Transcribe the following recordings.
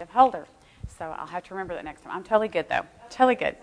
of Holder. So I'll have to remember that next time. I'm totally good, though. Totally good.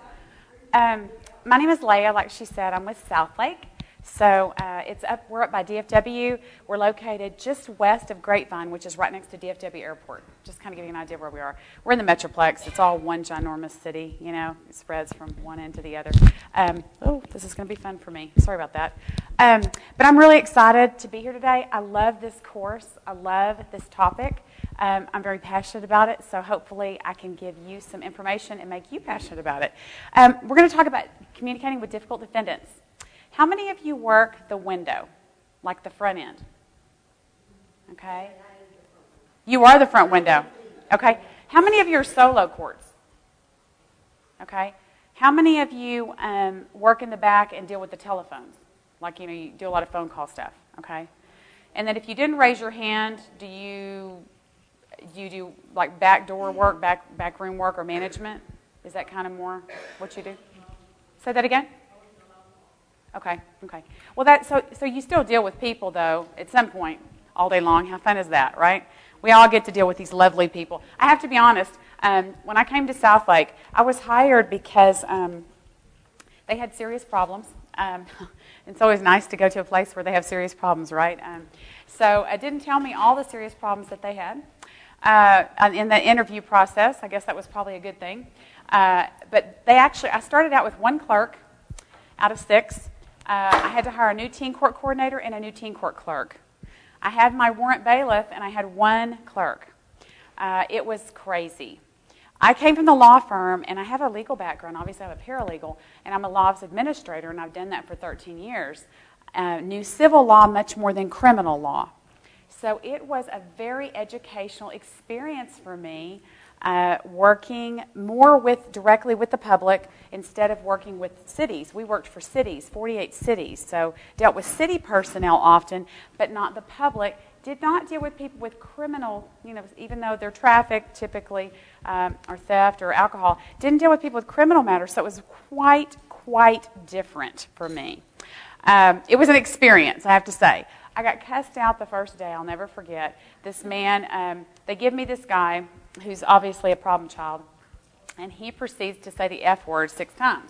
My name is Leah. Like she said, I'm with Southlake. So we're up by DFW. We're located just west of Grapevine, which is right next to DFW Airport. Just kind of give you an idea of where we are. We're in the Metroplex. It's all one ginormous city, you know. It spreads from one end to the other. This is going to be fun for me. Sorry about that. But I'm really excited to be here today. I love this course. I love this topic. I'm very passionate about it, so hopefully I can give you some information and make you passionate about it. We're going to talk about communicating with difficult defendants. How many of you work the window, like the front end? Okay. You are the front window. Okay. How many of you are solo courts? Okay. How many of you work in the back and deal with the telephones? Like, you know, you do a lot of phone call stuff. Okay. And then if you didn't raise your hand, do you do like back door work, back room work, or management? Is that kind of more what you do? Say that again. Okay. Well, so you still deal with people, though, at some point all day long. How fun is that, right? We all get to deal with these lovely people. I have to be honest, when I came to Southlake, I was hired because they had serious problems. It's always nice to go to a place where they have serious problems, right? So it didn't tell me all the serious problems that they had in the interview process. I guess that was probably a good thing. But I started out with one clerk out of 6. I had to hire a new teen court coordinator and a new teen court clerk. I had my warrant bailiff, and I had one clerk. It was crazy. I came from the law firm, and I have a legal background. Obviously, I'm a paralegal, and I'm a law office administrator, and I've done that for 13 years. Knew civil law much more than criminal law. So it was a very educational experience for me, working more directly with the public instead of working with cities. We worked for cities, 48 cities, so dealt with city personnel often, but not the public. Did not deal with people with criminal, even though they're traffic typically, or theft or alcohol. Didn't deal with people with criminal matters, so it was quite different for me. It was an experience, I have to say. I got cussed out the first day. I'll never forget. This man, they give me this guy who's obviously a problem child, and he proceeds to say the F word 6 times.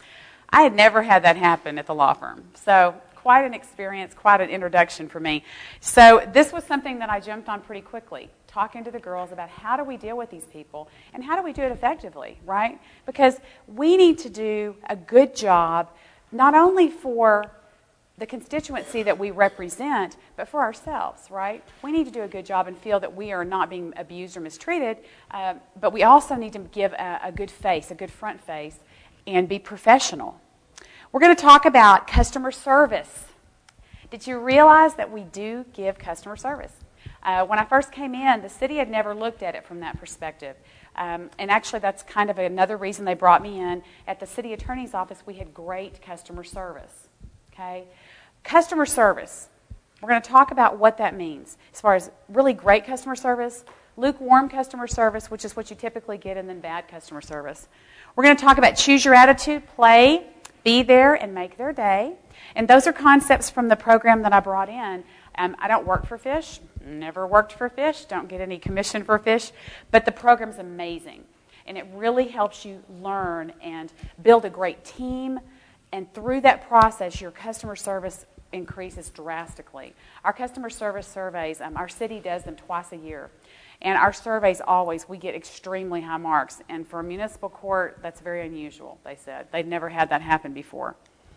I had never had that happen at the law firm. So quite an experience, quite an introduction for me. So this was something that I jumped on pretty quickly, talking to the girls about how do we deal with these people and how do we do it effectively, right? Because we need to do a good job not only for the constituency that we represent, but for ourselves, right? We need to do a good job and feel that we are not being abused or mistreated, but we also need to give a good face, a good front face, and be professional. We're going to talk about customer service. Did you realize that we do give customer service? When I first came in, the city had never looked at it from that perspective. And actually, that's kind of another reason they brought me in. At the city attorney's office, we had great customer service. Okay? Customer service. We're going to talk about what that means as far as really great customer service, lukewarm customer service, which is what you typically get, and then bad customer service. We're going to talk about choose your attitude, play, be there, and make their day. And those are concepts from the program that I brought in. I don't work for Fish, never worked for Fish, don't get any commission for Fish, but the program's amazing. And it really helps you learn and build a great team. And through that process, your customer service increases drastically. Our customer service surveys, our city does them twice a year. And our surveys always, we get extremely high marks. And for a municipal court, that's very unusual, they said. They'd never had that happen before.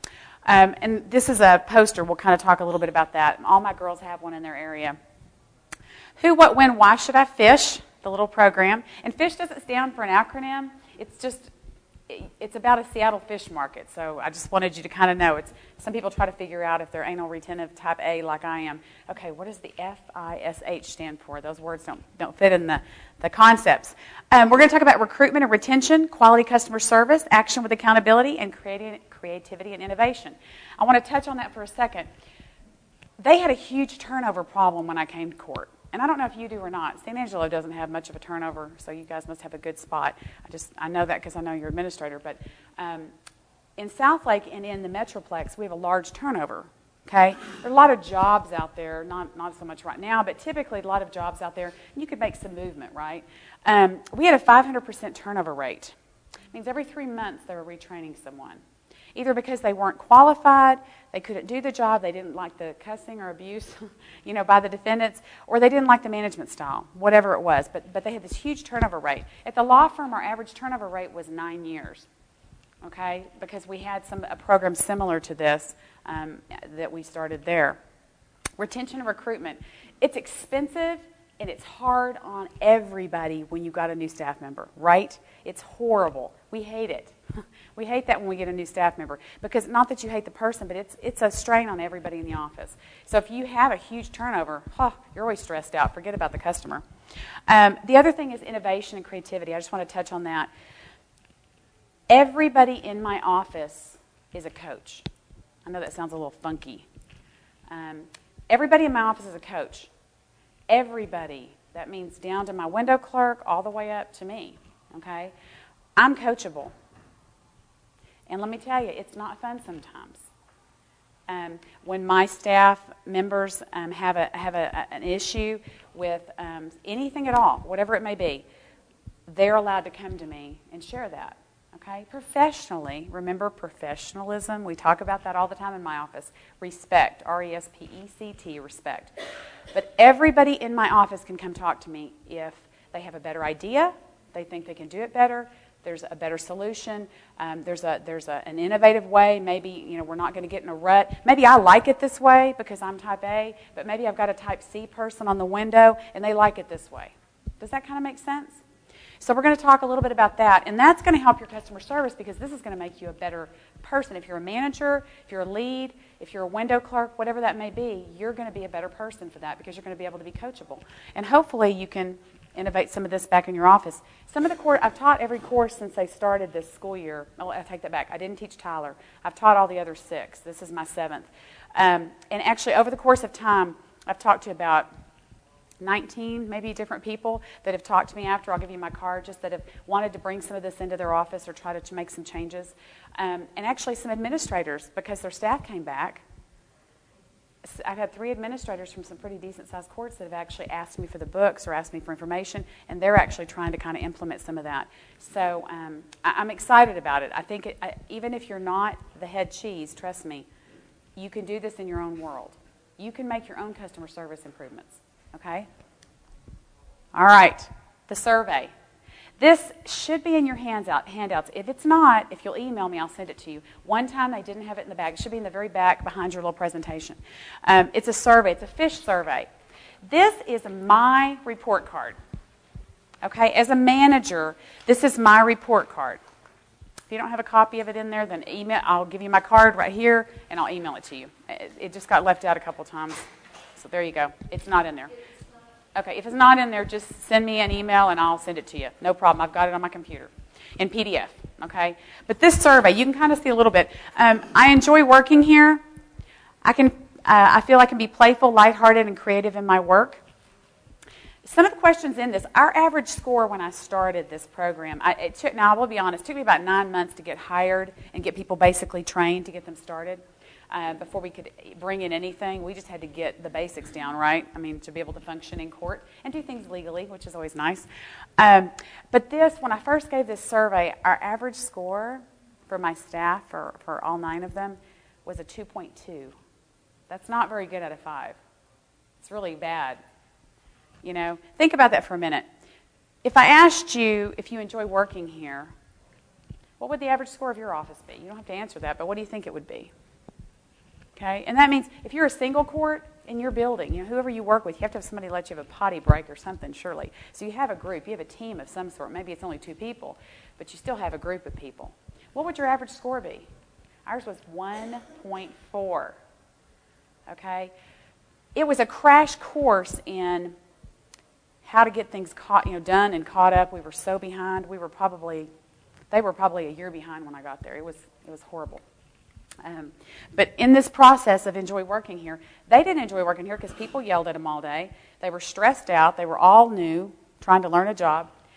And this is a poster. We'll kind of talk a little bit about that. All my girls have one in their area. Who, what, when, why should I fish? The little program. And FISH doesn't stand for an acronym. It's about a Seattle fish market, so I just wanted you to kind of know. Some people try to figure out if they're anal retentive type A like I am. Okay, what does the FISH stand for? Those words don't fit in the concepts. We're going to talk about recruitment and retention, quality customer service, action with accountability, and creativity and innovation. I want to touch on that for a second. They had a huge turnover problem when I came to court. And I don't know if you do or not. San Angelo doesn't have much of a turnover, so you guys must have a good spot. I know that because I know you're administrator. But in Southlake and in the Metroplex, we have a large turnover. Okay? There are a lot of jobs out there, not so much right now, but typically a lot of jobs out there, and you could make some movement, right? We had a 500% turnover rate. It means every 3 months they were retraining someone. Either because they weren't qualified, they couldn't do the job, they didn't like the cussing or abuse, by the defendants, or they didn't like the management style, whatever it was. But they had this huge turnover rate. At the law firm, our average turnover rate was 9 years. Okay, because we had a program similar to this that we started there. Retention and recruitment. It's expensive and it's hard on everybody when you got a new staff member, right? It's horrible. We hate it. We hate that when we get a new staff member because not that you hate the person, but it's a strain on everybody in the office. So if you have a huge turnover, you're always stressed out. Forget about the customer. The other thing is innovation and creativity. I just want to touch on that. Everybody in my office is a coach. I know that sounds a little funky. Everybody in my office is a coach. Everybody. That means down to my window clerk all the way up to me. Okay? I'm coachable. And let me tell you, it's not fun sometimes. When my staff members have an issue with anything at all, whatever it may be, they're allowed to come to me and share that. Okay? Professionally, remember professionalism? We talk about that all the time in my office. Respect, R-E-S-P-E-C-T, respect. But everybody in my office can come talk to me if they have a better idea, they think they can do it better, there's a better solution, there's an innovative way. Maybe we're not going to get in a rut. Maybe I like it this way because I'm type A, but maybe I've got a type C person on the window and they like it this way. Does that kind of make sense? So we're going to talk a little bit about that, and that's going to help your customer service because this is going to make you a better person. If you're a manager, if you're a lead, if you're a window clerk, whatever that may be, you're going to be a better person for that because you're going to be able to be coachable. And hopefully you can innovate some of this back in your office. Some of the I've taught every course since they started this school year. Oh, I take that back. I didn't teach Tyler. I've taught all the other 6. This is my 7th. And actually, over the course of time, I've talked to about 19 maybe different people that have talked to me after. I'll give you my card, just that have wanted to bring some of this into their office or try to make some changes. And actually some administrators, because their staff came back. I've had 3 administrators from some pretty decent-sized courts that have actually asked me for the books or asked me for information, and they're actually trying to kind of implement some of that. So I'm excited about it. I think even if you're not the head cheese, trust me, you can do this in your own world. You can make your own customer service improvements. Okay? All right. The survey. This should be in your handouts. If it's not, if you'll email me, I'll send it to you. One time they didn't have it in the bag. It should be in the very back behind your little presentation. It's a survey. It's a fish survey. This is my report card. Okay? As a manager, this is my report card. If you don't have a copy of it in there, then email. I'll give you my card right here, and I'll email it to you. It just got left out a couple times. So there you go. It's not in there. Okay, if it's not in there, just send me an email and I'll send it to you. No problem. I've got it on my computer in PDF. Okay? But this survey, you can kind of see a little bit. I enjoy working here. I feel I can be playful, lighthearted, and creative in my work. Some of the questions in this, our average score when I started this program, I will be honest, it took me about 9 months to get hired and get people basically trained to get them started. Before we could bring in anything, we just had to get the basics down, right? I mean, to be able to function in court and do things legally, which is always nice. But when I first gave this survey, our average score for my staff, for all 9 of them, was a 2.2. That's not very good out of 5. It's really bad. Think about that for a minute. If I asked you if you enjoy working here, what would the average score of your office be? You don't have to answer that, but what do you think it would be? Okay, and that means if you're a single court in your building, whoever you work with, you have to have somebody let you have a potty break or something, surely. So you have a group, you have a team of some sort. Maybe it's only 2 people, but you still have a group of people. What would your average score be? Ours was 1.4. Okay, it was a crash course in how to get things done and caught up. We were so behind. They were probably a year behind when I got there. It was horrible. But in this process of enjoy working here, they didn't enjoy working here because people yelled at them all day. They were stressed out. They were all new, trying to learn a job.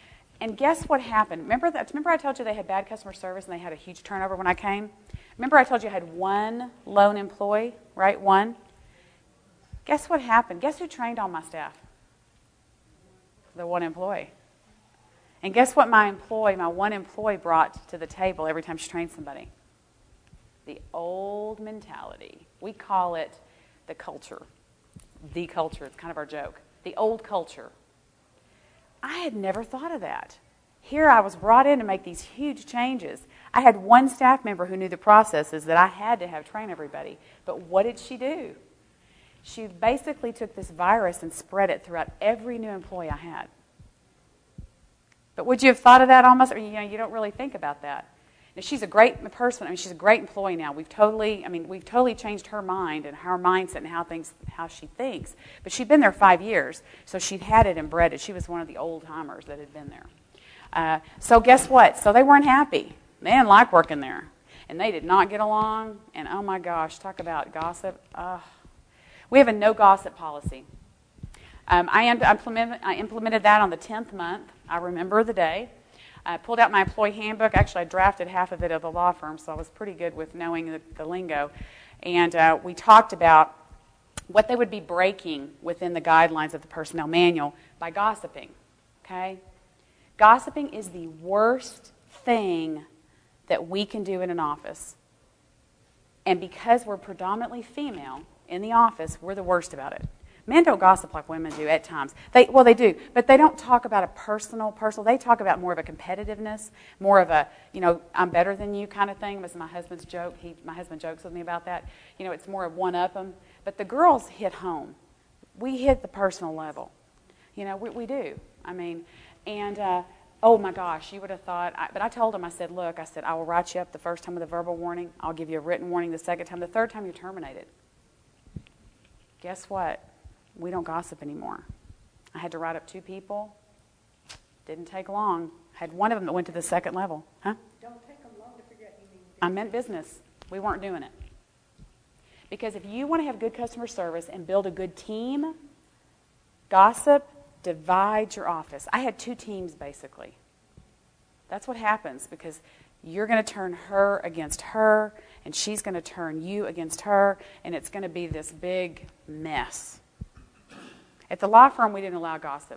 And guess what happened? Remember I told you they had bad customer service and they had a huge turnover when I came? Remember I told you I had one lone employee, right? One. Guess what happened? Guess who trained all my staff? The one employee. And guess what my one employee brought to the table every time she trained somebody? The old mentality. We call it the culture. The culture. It's kind of our joke. The old culture. I had never thought of that. Here I was brought in to make these huge changes. I had one staff member who knew the processes that I had to have train everybody. But what did she do? She basically took this virus and spread it throughout every new employee I had. But would you have thought of that almost? You don't really think about that. Now, she's a great person. She's a great employee now. We've totally changed her mind and her mindset and how she thinks. But she'd been there 5 years, so she'd had it embedded. She was one of the old timers that had been there. So guess what? So they weren't happy. They didn't like working there, and they did not get along. And oh my gosh, talk about gossip. We have a no gossip policy. I implemented that on the 10th month. I remember the day. I pulled out my employee handbook. Actually, I drafted half of it at the law firm, so I was pretty good with knowing the lingo. And we talked about what they would be breaking within the guidelines of the personnel manual by gossiping. Okay? Gossiping is the worst thing that we can do in an office. And because we're predominantly female in the office, we're the worst about it. Men don't gossip like women do at times. They do, but they don't talk about a personal. They talk about more of a competitiveness, more of a, I'm better than you kind of thing. Was my husband's joke. My husband jokes with me about that. It's more of one-up them. But the girls hit home. We hit the personal level. We do. Oh my gosh, you would have thought, but I told him, I said, I will write you up the first time with a verbal warning. I'll give you a written warning the second time. The third time, you're terminated. Guess what? We don't gossip anymore. I had to write up 2 people. Didn't take long. I had one of them that went to the second level. Huh? Don't take them long to forget you mean business. I meant business. We weren't doing it. Because if you want to have good customer service and build a good team, gossip divides your office. I had 2 teams, basically. That's what happens, because you're going to turn her against her, and she's going to turn you against her, and it's going to be this big mess. At the law firm, we didn't allow gossip.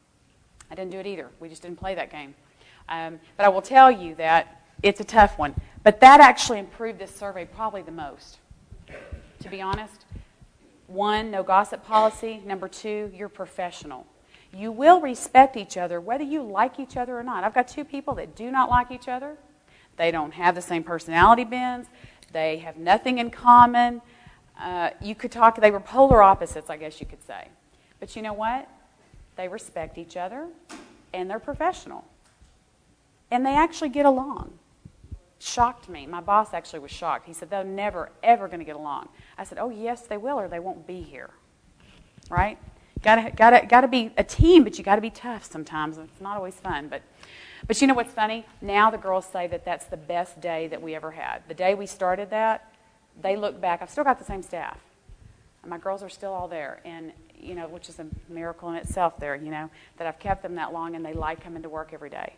I didn't do it either. We just didn't play that game. But I will tell you that it's a tough one. But that actually improved this survey probably the most, to be honest. 1, no gossip policy. Number 2, you're professional. You will respect each other whether you like each other or not. I've got 2 people that do not like each other. They don't have the same personality bends. They have nothing in common. You could talk, they were polar opposites, I guess you could say. But you know what? They respect each other, and they're professional. And they actually get along. Shocked me. My boss actually was shocked. He said, they're never, ever going to get along. I said, oh, yes, they will, or they won't be here. Right? Gotta be a team, but you got to be tough sometimes. It's not always fun. But you know what's funny? Now the girls say that that's the best day that we ever had. The day we started that, they look back. I've still got the same staff. And my girls are still all there. And which is a miracle in itself there, that I've kept them that long and they like coming to work every day.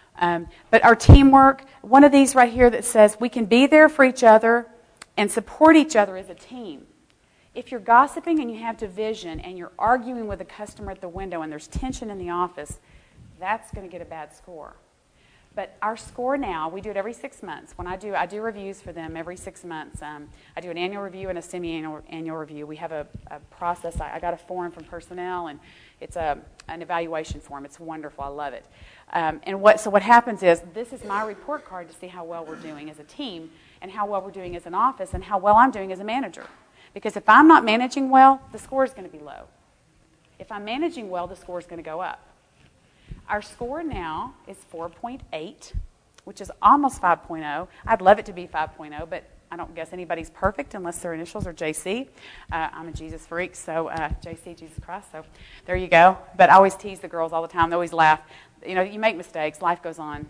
But our teamwork, one of these right here that says we can be there for each other and support each other as a team. If you're gossiping and you have division and you're arguing with a customer at the window and there's tension in the office, that's going to get a bad score. But our score now, we do it every 6 months. When I do reviews for them every 6 months. I do an annual review and a semi-annual review. We have a process. I got a form from personnel, and it's an evaluation form. It's wonderful. I love it. So what happens is, this is my report card to see how well we're doing as a team and how well we're doing as an office and how well I'm doing as a manager. Because if I'm not managing well, the score is going to be low. If I'm managing well, the score is going to go up. Our score now is 4.8, which is almost 5.0. I'd love it to be 5.0, but I don't guess anybody's perfect unless their initials are JC. I'm a Jesus freak, so JC, Jesus Christ, so there you go. But I always tease the girls all the time. They always laugh. You make mistakes. Life goes on,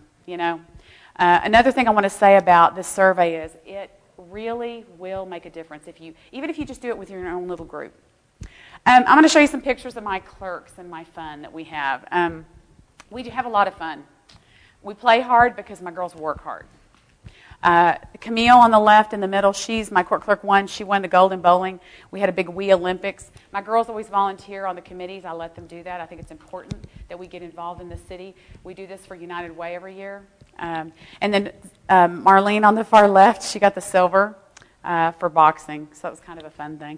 Another thing I want to say about this survey is it really will make a difference even if you just do it with your own little group. I'm going to show you some pictures of my clerks and my fun that we have. We do have a lot of fun. We play hard because my girls work hard. Camille on the left in the middle, she's my court clerk 1. She won the Golden Bowling. We had a big Wii Olympics. My girls always volunteer on the committees. I let them do that. I think it's important that we get involved in the city. We do this for United Way every year. And then Marlene on the far left, she got the silver for boxing. So it was kind of a fun thing.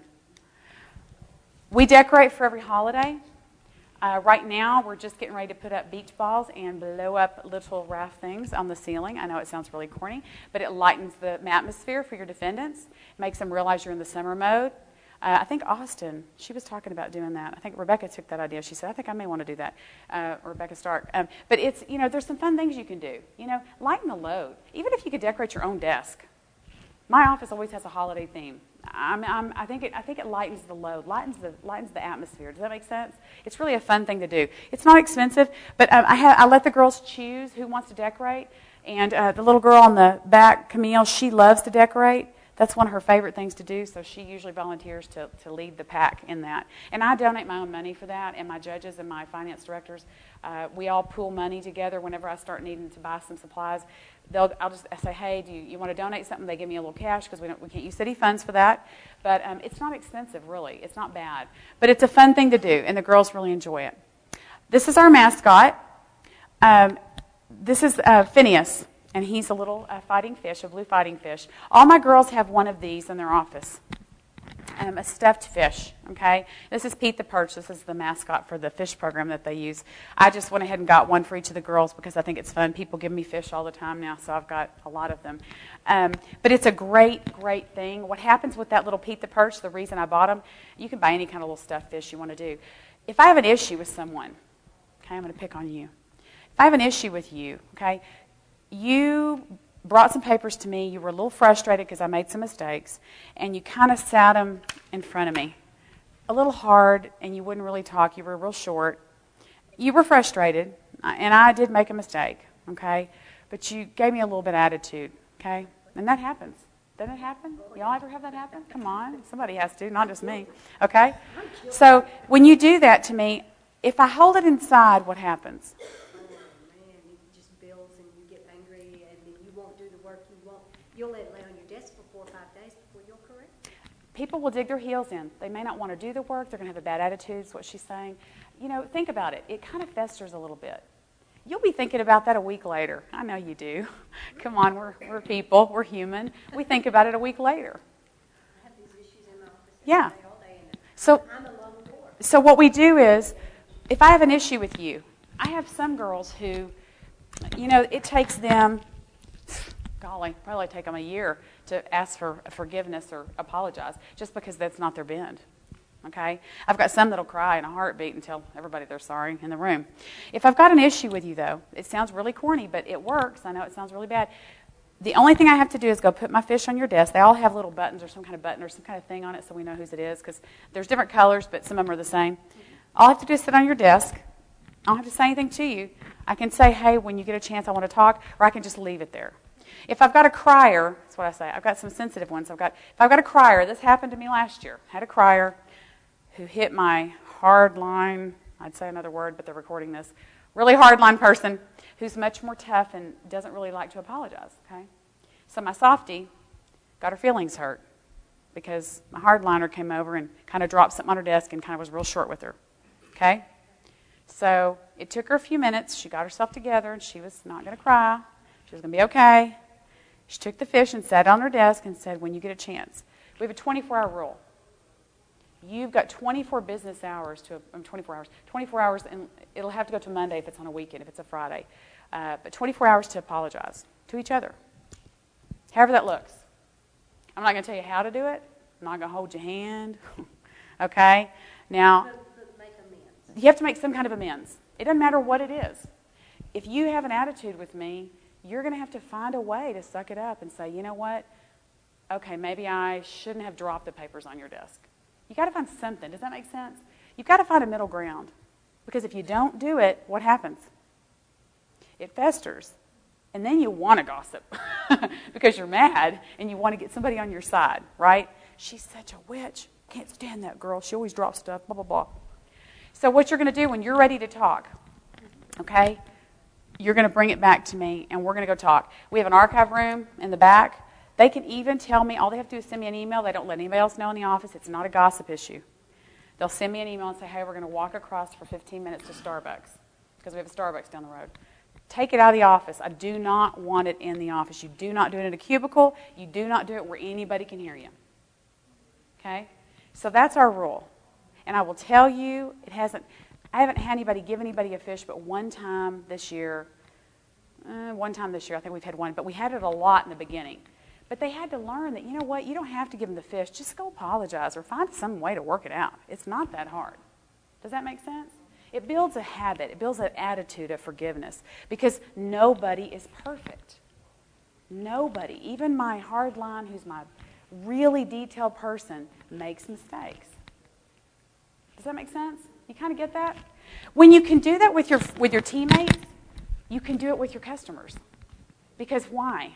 We decorate for every holiday. Right now, we're just getting ready to put up beach balls and blow up little raft things on the ceiling. I know it sounds really corny, but it lightens the atmosphere for your defendants, makes them realize you're in the summer mode. I think Austin, she was talking about doing that. I think Rebecca took that idea. She said, I think I may want to do that, Rebecca Stark. But it's, there's some fun things you can do. Lighten the load. Even if you could decorate your own desk. My office always has a holiday theme. I think it lightens the load, lightens the atmosphere. Does that make sense? It's really a fun thing to do. It's not expensive, but I let the girls choose who wants to decorate. And the little girl on the back, Camille, she loves to decorate. That's one of her favorite things to do, so she usually volunteers to lead the pack in that. And I donate my own money for that, and my judges and my finance directors, we all pool money together whenever I start needing to buy some supplies. I'll just say, hey, do you want to donate something? They give me a little cash because we can't use city funds for that. But it's not expensive, really. It's not bad. But it's a fun thing to do, and the girls really enjoy it. This is our mascot. This is Phineas. And he's a little fighting fish, a blue fighting fish. All my girls have one of these in their office, a stuffed fish, okay? This is Pete the Perch. This is the mascot for the fish program that they use. I just went ahead and got one for each of the girls because I think it's fun. People give me fish all the time now, so I've got a lot of them. But it's a great, great thing. What happens with that little Pete the Perch, the reason I bought him, you can buy any kind of little stuffed fish you want to do. If I have an issue with someone, okay, I'm going to pick on you. If I have an issue with you, okay, you brought some papers to me, you were a little frustrated because I made some mistakes, and you kind of sat them in front of me. A little hard, and you wouldn't really talk, you were real short. You were frustrated, and I did make a mistake, okay? But you gave me a little bit of attitude, okay? And that happens. Doesn't it happen? Y'all ever have that happen? Come on, somebody has to, not just me, okay? So when you do that to me, if I hold it inside, what happens? You'll let it lay on your desk for 4 or 5 days before you'll correct. People will dig their heels in. They may not want to do the work. They're going to have a bad attitude, is what she's saying. Think about it. It kind of festers a little bit. You'll be thinking about that a week later. I know you do. Come on, we're people. We're human. We think about it a week later. I have these issues in my office all day. So, I'm a lone dwarf. So what we do is, if I have an issue with you, I have some girls who, it takes them... Golly, probably take them a year to ask for forgiveness or apologize just because that's not their bend, okay? I've got some that'll cry in a heartbeat and tell everybody they're sorry in the room. If I've got an issue with you, though, it sounds really corny, but it works. I know it sounds really bad. The only thing I have to do is go put my fish on your desk. They all have little buttons or some kind of button or some kind of thing on it so we know whose it is because there's different colors, but some of them are the same. All I have to do is sit on your desk. I don't have to say anything to you. I can say, hey, when you get a chance, I want to talk, or I can just leave it there. If I've got a crier, that's what I say, I've got some sensitive ones. If I've got a crier, this happened to me last year. I had a crier who hit my hard line, I'd say another word, but they're recording this, really hard line person who's much more tough and doesn't really like to apologize, okay? So my softie got her feelings hurt because my hardliner came over and kind of dropped something on her desk and kind of was real short with her, okay? So it took her a few minutes. She got herself together, and she was not going to cry. She was going to be okay. She took the fish and sat on her desk and said, when you get a chance. We have a 24-hour rule. You've got 24 business hours 24 hours, and it'll have to go to Monday if it's on a weekend, if it's a Friday. But 24 hours to apologize to each other. However that looks. I'm not going to tell you how to do it. I'm not going to hold your hand. Okay? Now, Make amends. you have to make some kind of amends. It doesn't matter what it is. If you have an attitude with me, you're going to have to find a way to suck it up and say, you know what? Okay, maybe I shouldn't have dropped the papers on your desk. You've got to find something. Does that make sense? You've got to find a middle ground. Because if you don't do it, what happens? It festers. And then you want to gossip because you're mad and you want to get somebody on your side, right? She's such a witch. Can't stand that girl. She always drops stuff, blah, blah, blah. So what you're going to do when you're ready to talk, okay? You're going to bring it back to me, and we're going to go talk. We have an archive room in the back. They can even tell me, all they have to do is send me an email. They don't let anybody else know in the office. It's not a gossip issue. They'll send me an email and say, hey, we're going to walk across for 15 minutes to Starbucks because we have a Starbucks down the road. Take it out of the office. I do not want it in the office. You do not do it in a cubicle. You do not do it where anybody can hear you. Okay? So that's our rule. And I will tell you, I haven't had anybody give anybody a fish but one time this year. I think we've had one, but we had it a lot in the beginning. But they had to learn that, you know what, you don't have to give them the fish. Just go apologize or find some way to work it out. It's not that hard. Does that make sense? It builds a habit. It builds an attitude of forgiveness because nobody is perfect. Nobody, even my hard line, who's my really detailed person, makes mistakes. Does that make sense? You kind of get that? When you can do that with your teammates, you can do it with your customers. Because why?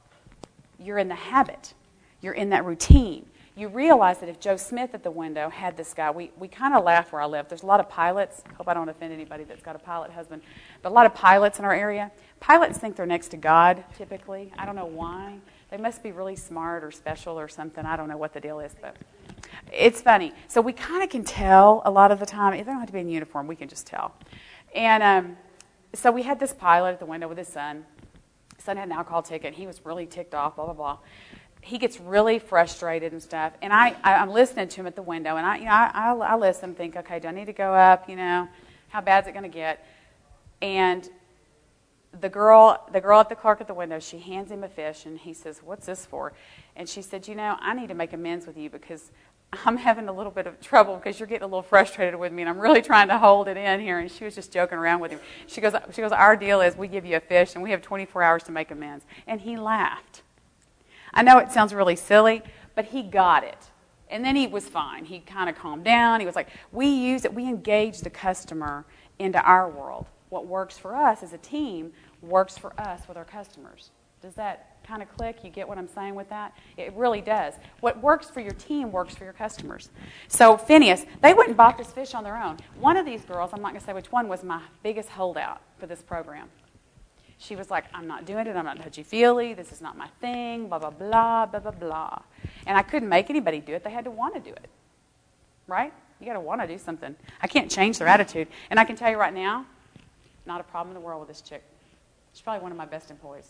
You're in the habit. You're in that routine. You realize that if Joe Smith at the window had this guy, we kind of laugh where I live. There's a lot of pilots. Hope I don't offend anybody that's got a pilot husband. But a lot of pilots in our area. Pilots think they're next to God, typically. I don't know why. They must be really smart or special or something. I don't know what the deal is, but it's funny. So we kind of can tell a lot of the time. They don't have to be in uniform. We can just tell. And so we had this pilot at the window with his son. His son had an alcohol ticket. He was really ticked off, blah, blah, blah. He gets really frustrated and stuff. And I'm listening to him at the window. And I listen, think, okay, do I need to go up? How bad is it going to get? And the girl at the clerk at the window, she hands him a fish. And he says, what's this for? And she said, I need to make amends with you because I'm having a little bit of trouble because you're getting a little frustrated with me, and I'm really trying to hold it in here. And she was just joking around with him. She goes, our deal is we give you a fish, and we have 24 hours to make amends. And he laughed. I know it sounds really silly, but he got it. And then he was fine. He kind of calmed down. He was like, we engage the customer into our world. What works for us as a team works for us with our customers. Does that kind of click? You get what I'm saying with that? It really does. What works for your team works for your customers. So Phineas, they went and bought this fish on their own. One of these girls, I'm not going to say which one, was my biggest holdout for this program. She was like, I'm not doing it. I'm not touchy-feely. This is not my thing, blah, blah, blah, blah, blah, blah. And I couldn't make anybody do it. They had to want to do it. Right? You got to want to do something. I can't change their attitude. And I can tell you right now, not a problem in the world with this chick. She's probably one of my best employees.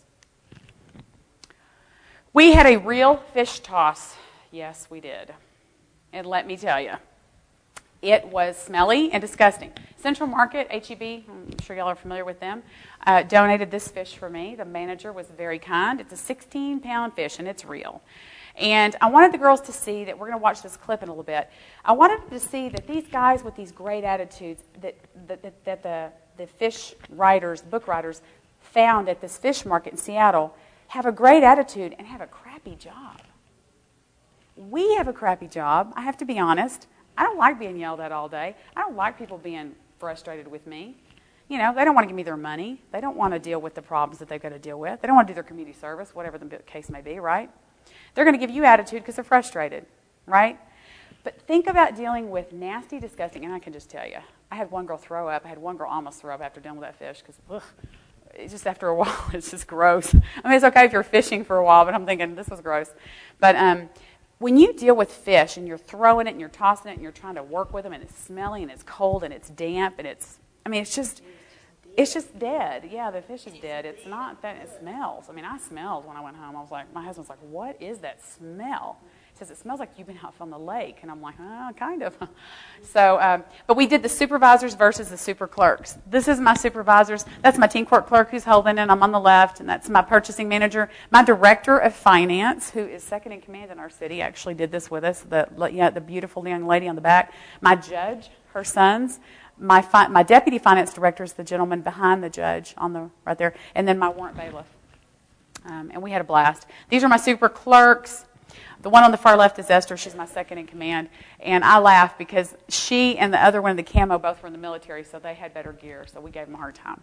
We had a real fish toss. Yes, we did. And let me tell you, it was smelly and disgusting. Central Market, H-E-B, I'm sure y'all are familiar with them, donated this fish for me. The manager was very kind. It's a 16-pound fish, and it's real. And I wanted the girls to see that, we're going to watch this clip in a little bit, I wanted them to see that these guys with these great attitudes that the fish writers, book writers, found at this fish market in Seattle have a great attitude and have a crappy job. We have a crappy job, I have to be honest. I don't like being yelled at all day. I don't like people being frustrated with me. They don't want to give me their money. They don't want to deal with the problems that they've got to deal with. They don't want to do their community service, whatever the case may be, right? They're going to give you attitude because they're frustrated, right? But think about dealing with nasty, disgusting, and I can just tell you, I had one girl throw up. I had one girl almost throw up after dealing with that fish because, just after a while, it's just gross. I mean, it's okay if you're fishing for a while, but I'm thinking, this was gross. But when you deal with fish and you're throwing it and you're tossing it and you're trying to work with them and it's smelly and it's cold and it's damp and it's just dead. Yeah, the fish is dead. It's not that it smells. I mean, I smelled when I went home. I was like, my husband's like, what is that smell? He says, it smells like you've been out on the lake. And I'm like, oh, kind of. So, but we did the supervisors versus the super clerks. This is my supervisors. That's my team court clerk who's holding it. I'm on the left. And that's my purchasing manager. My director of finance, who is second in command in our city, actually did this with us. The beautiful young lady on the back. My judge, her sons. My deputy finance director is the gentleman behind the judge right there. And then my warrant bailiff. And we had a blast. These are my super clerks. The one on the far left is Esther. She's my second in command. And I laugh because she and the other one, the camo, both were in the military, so they had better gear. So we gave them a hard time.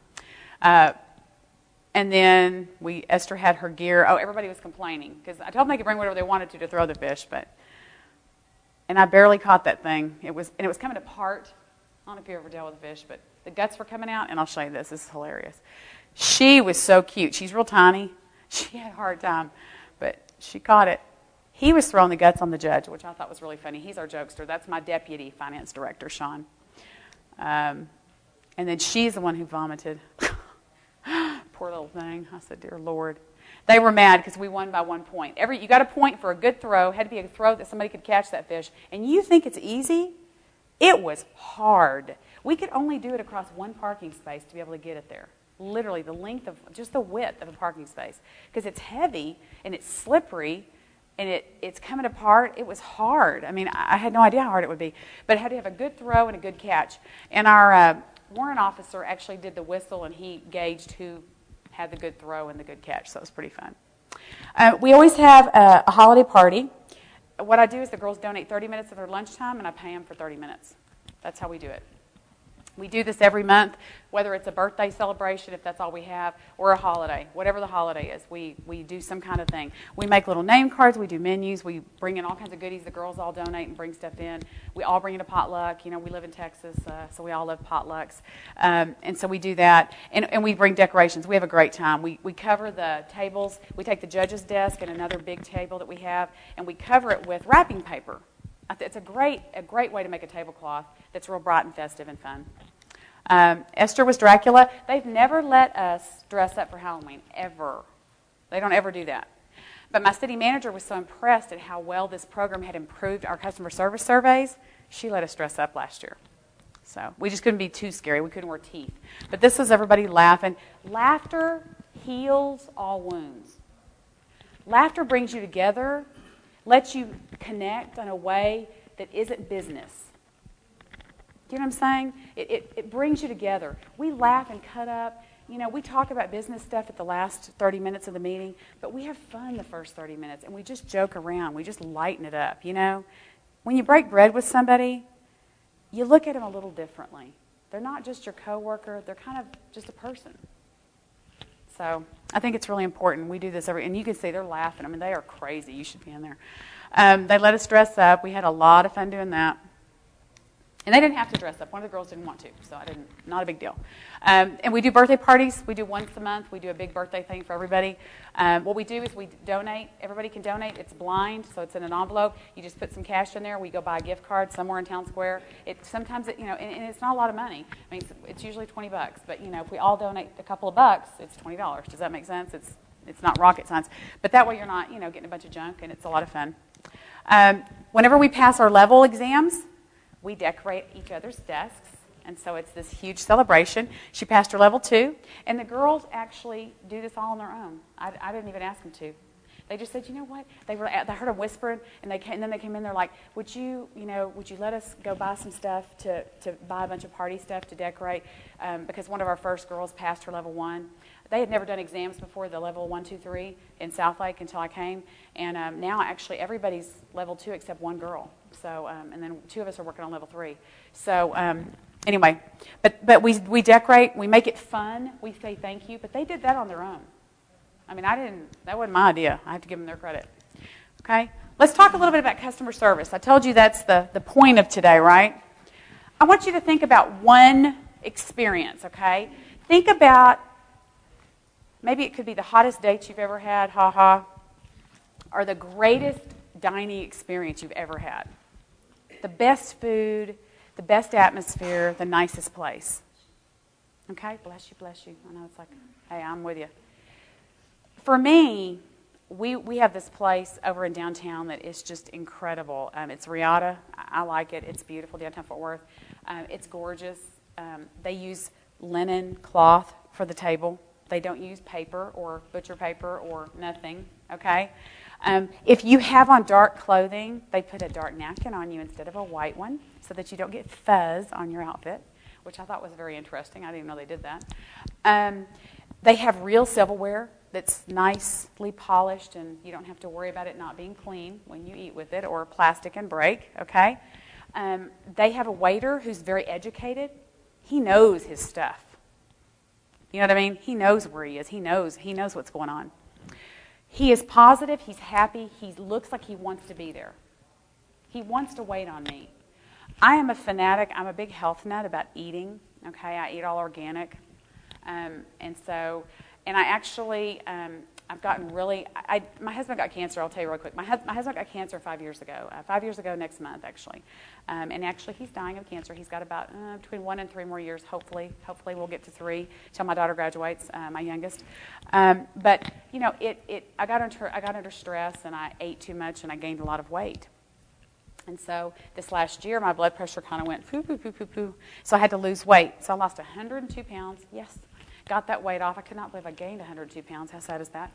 And then Esther had her gear. Oh, everybody was complaining because I told them they could bring whatever they wanted to throw the fish. And I barely caught that thing. It was coming apart. I don't know if you ever dealt with a fish, but The guts were coming out, and I'll show you this. This is hilarious. She was so cute. She's real tiny. She had a hard time, but she caught it. He was throwing the guts on the judge, which I thought was really funny. He's our jokester. That's my deputy finance director, Sean. And then she's the one who vomited. Poor little thing. I said, dear Lord. They were mad because we won by 1 point. You got a point for a good throw. It had to be a throw that somebody could catch that fish. And you think it's easy? It was hard. We could only do it across one parking space to be able to get it there. Literally the length of, just the width of a parking space. Because it's heavy and it's slippery and it's coming apart. It was hard. I mean, I had no idea how hard it would be. But it had to have a good throw and a good catch. And our warrant officer actually did the whistle, and he gauged who had the good throw and the good catch. So it was pretty fun. We always have a holiday party. What I do is the girls donate 30 minutes of their lunchtime, and I pay them for 30 minutes. That's how we do it. We do this every month, whether it's a birthday celebration, if that's all we have, or a holiday. Whatever the holiday is, we do some kind of thing. We make little name cards. We do menus. We bring in all kinds of goodies. The girls all donate and bring stuff in. We all bring in a potluck. You know, we live in Texas, so we all love potlucks. And so we do that. And we bring decorations. We have a great time. We cover the tables. We take the judge's desk and another big table that we have, and we cover it with wrapping paper. It's a great way to make a tablecloth that's real bright and festive and fun. Esther was Dracula. They've never let us dress up for Halloween, ever. They don't ever do that. But my city manager was so impressed at how well this program had improved our customer service surveys, she let us dress up last year. So we just couldn't be too scary. We couldn't wear teeth. But this was everybody laughing. Laughter heals all wounds. Laughter brings you together, lets you connect in a way that isn't business. Do you know what I'm saying? It brings you together. We laugh and cut up. You know, we talk about business stuff at the last 30 minutes of the meeting, but we have fun the first 30 minutes, and we just joke around. We just lighten it up, you know? When you break bread with somebody, you look at them a little differently. They're not just your coworker. They're kind of just a person. So I think it's really important. We do this and you can see they're laughing. I mean, they are crazy. You should be in there. They let us dress up. We had a lot of fun doing that. And they didn't have to dress up. One of the girls didn't want to, so not a big deal. And we do birthday parties. We do once a month. We do a big birthday thing for everybody. What we do is we donate. Everybody can donate. It's blind, so it's in an envelope. You just put some cash in there. We go buy a gift card somewhere in Town Square. Sometimes, and it's not a lot of money. I mean, it's usually $20. But, if we all donate a couple of bucks, it's $20. Does that make sense? It's not rocket science. But that way you're not, getting a bunch of junk, and it's a lot of fun. Whenever we pass our level exams, we decorate each other's desks, and so it's this huge celebration. She passed her level 2, and the girls actually do this all on their own. I didn't even ask them to. They just said, you know what? They heard them whispering, and then they came in. They're like, would you let us go buy some stuff to buy a bunch of party stuff to decorate? Because one of our first girls passed her level 1. They had never done exams before, the level 1, 2, 3 in Southlake until I came. And now actually everybody's level 2 except one girl. So, and then 2 of us are working on level 3. So anyway, but we decorate, we make it fun, we say thank you, but they did that on their own. I mean, that wasn't my idea. I have to give them their credit. Okay? Let's talk a little bit about customer service. I told you that's the point of today, right? I want you to think about one experience, okay? Think about, maybe it could be the hottest date you've ever had, or the greatest dining experience you've ever had. The best food, the best atmosphere, the nicest place. Okay? Bless you. I know it's like, hey, I'm with you. For me, we have this place over in downtown that is just incredible. It's Riata. I like it. It's beautiful, downtown Fort Worth. It's gorgeous. They use linen cloth for the table. They don't use paper or butcher paper or nothing, okay? If you have on dark clothing, they put a dark napkin on you instead of a white one so that you don't get fuzz on your outfit, which I thought was very interesting. I didn't even know they did that. They have real silverware that's nicely polished, and you don't have to worry about it not being clean when you eat with it or plastic and break, okay? They have a waiter who's very educated. He knows his stuff. You know what I mean? He knows where he is. He knows what's going on. He is positive. He's happy. He looks like he wants to be there. He wants to wait on me. I am a fanatic. I'm a big health nut about eating. Okay, I eat all organic. And I actually, I've gotten really, my husband got cancer, I'll tell you real quick. My husband got cancer 5 years ago, 5 years ago next month, actually. And actually, he's dying of cancer. He's got about between 1 and 3 more years, hopefully. Hopefully, we'll get to 3 till my daughter graduates, my youngest. But, you know, I got under stress, and I ate too much, and I gained a lot of weight. And so this last year, my blood pressure kind of went poo, poo, poo, poo, poo. So I had to lose weight. So I lost 102 pounds. Yes, got that weight off. I could not believe I gained 102 pounds. How sad is that?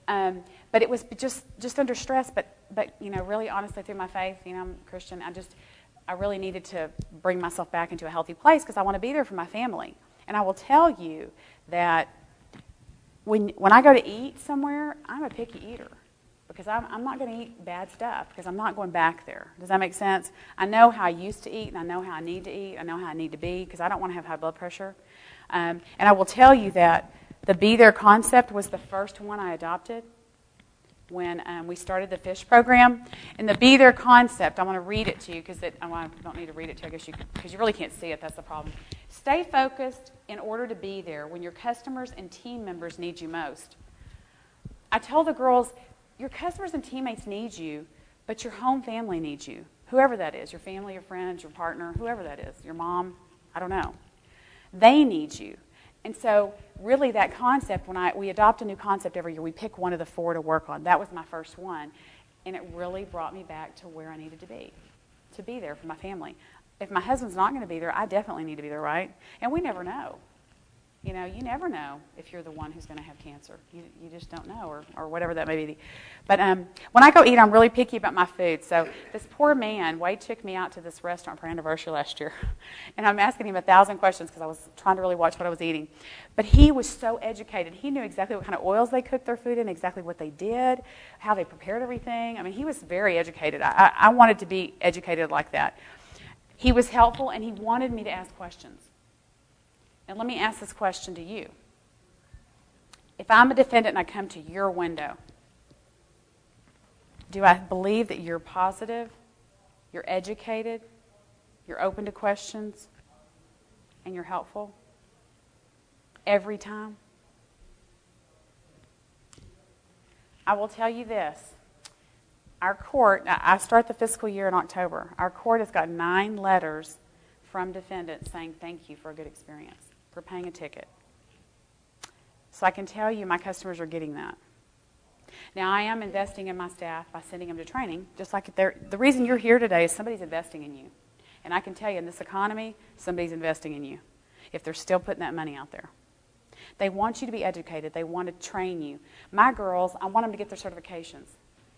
But it was just under stress. But you know, really honestly, through my faith, you know, I'm a Christian. I really needed to bring myself back into a healthy place because I want to be there for my family. And I will tell you that when I go to eat somewhere, I'm a picky eater. Because I'm not going to eat bad stuff because I'm not going back there. Does that make sense? I know how I used to eat, and I know how I need to eat. I know how I need to be because I don't want to have high blood pressure. And I will tell you that the Be There concept was the first one I adopted when we started the FISH program. And the Be There concept, I want to read it to you because I don't need to read it to you, I guess because you really can't see it. That's the problem. Stay focused in order to be there when your customers and team members need you most. I tell the girls, your customers and teammates need you, but your home family needs you. Whoever that is, your family, your friends, your partner, whoever that is, your mom, I don't know. They need you. And so really that concept, when we adopt a new concept every year, we pick one of the 4 to work on. That was my first one. And it really brought me back to where I needed to be there for my family. If my husband's not going to be there, I definitely need to be there, right? And we never know. You know, you never know if you're the one who's going to have cancer. You just don't know, or whatever that may be. But when I go eat, I'm really picky about my food. So this poor man, Wade took me out to this restaurant for our anniversary last year. And I'm asking him 1,000 questions because I was trying to really watch what I was eating. But he was so educated. He knew exactly what kind of oils they cooked their food in, exactly what they did, how they prepared everything. I mean, he was very educated. I wanted to be educated like that. He was helpful, and he wanted me to ask questions. And let me ask this question to you. If I'm a defendant and I come to your window, do I believe that you're positive, you're educated, you're open to questions, and you're helpful every time? I will tell you this. Our court, I start the fiscal year in October. Our court has got 9 letters from defendants saying thank you for a good experience, for paying a ticket. So I can tell you my customers are getting that. Now, I am investing in my staff by sending them to training, just like the reason you're here today is somebody's investing in you. And I can tell you in this economy, somebody's investing in you if they're still putting that money out there. They want you to be educated. They want to train you. My girls, I want them to get their certifications.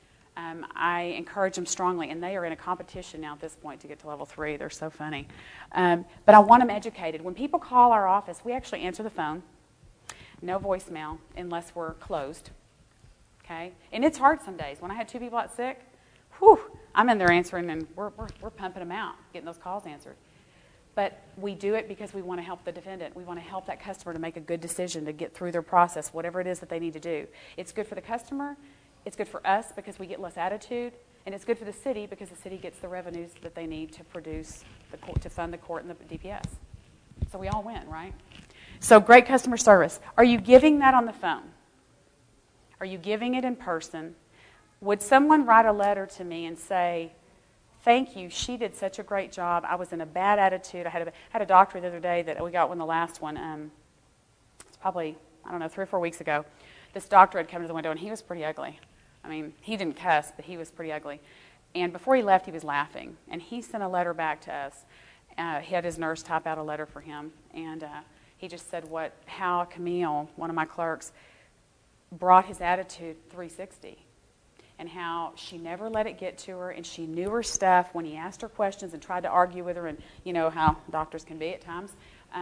I encourage them strongly, and they are in a competition now at this point to get to level 3. They're so funny. But I want them educated. When people call our office, we actually answer the phone. No voicemail unless we're closed. Okay? And it's hard some days. When I had 2 people out sick, I'm in there answering, and we're pumping them out, getting those calls answered. But we do it because we want to help the defendant. We want to help that customer to make a good decision, to get through their process, whatever it is that they need to do. It's good for the customer. It's good for us because we get less attitude, and it's good for the city because the city gets the revenues that they need to produce the court, to fund the court and the DPS. So we all win, right? So great customer service. Are you giving that on the phone? Are you giving it in person? Would someone write a letter to me and say, thank you, she did such a great job. I was in a bad attitude. I had a doctor the other day that we got one, the last one. It's probably, 3 or 4 weeks ago. This doctor had come to the window, and he was pretty ugly. I mean, he didn't cuss, but he was pretty ugly. And before he left, he was laughing. And he sent a letter back to us. He had his nurse type out a letter for him. And he just said how Camille, one of my clerks, brought his attitude 360. And how she never let it get to her, and she knew her stuff when he asked her questions and tried to argue with her, and you know how doctors can be at times.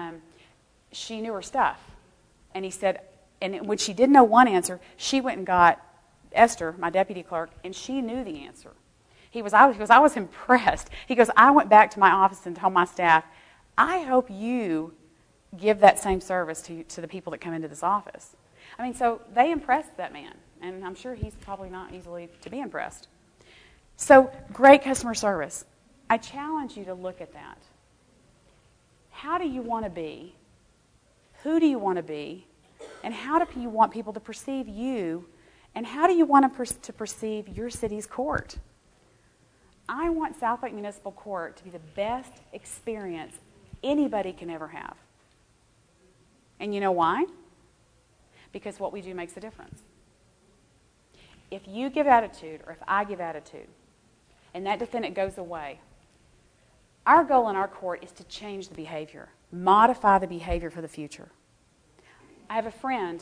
She knew her stuff. And he said, and when she didn't know one answer, she went and got Esther, my deputy clerk, and she knew the answer. He goes, I was impressed. He goes, I went back to my office and told my staff, I hope you give that same service to the people that come into this office. I mean, so they impressed that man, and I'm sure he's probably not easily to be impressed. So great customer service. I challenge you to look at that. How do you want to be? Who do you want to be? And how do you want people to perceive you? And how do you want to perceive your city's court? I want Southlake Municipal Court to be the best experience anybody can ever have. And you know why? Because what we do makes a difference. If you give attitude, or if I give attitude, and that defendant goes away, our goal in our court is to change the behavior, modify the behavior for the future. I have a friend,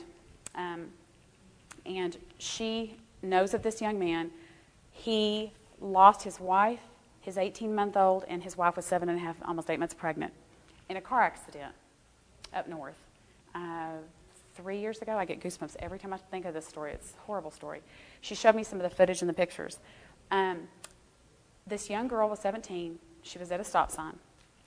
and she knows of this young man. He lost his wife, his 18-month-old, and his wife was 7.5, almost 8 months pregnant, in a car accident up north. 3 years ago, I get goosebumps every time I think of this story. It's a horrible story. She showed me some of the footage and the pictures. This young girl was 17. She was at a stop sign,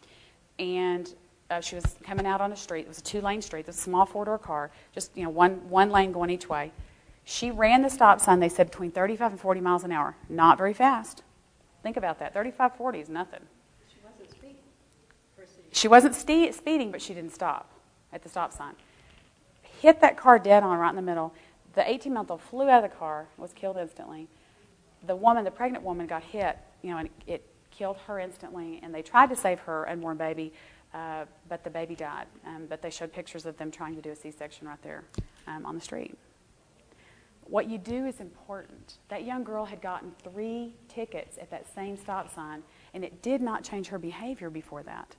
and she was coming out on a street. It was a 2-lane street. It was a small 4-door car, just one lane going each way. She ran the stop sign, they said, between 35 and 40 miles an hour. Not very fast. Think about that. 35, 40 is nothing. She wasn't speeding. She wasn't speeding, but she didn't stop at the stop sign. Hit that car dead on right in the middle. The 18-month-old flew out of the car, was killed instantly. The pregnant woman got hit, and it killed her instantly, and they tried to save her unborn baby, but the baby died. But they showed pictures of them trying to do a C-section right there on the street. What you do is important. That young girl had gotten 3 tickets at that same stop sign, and it did not change her behavior before that.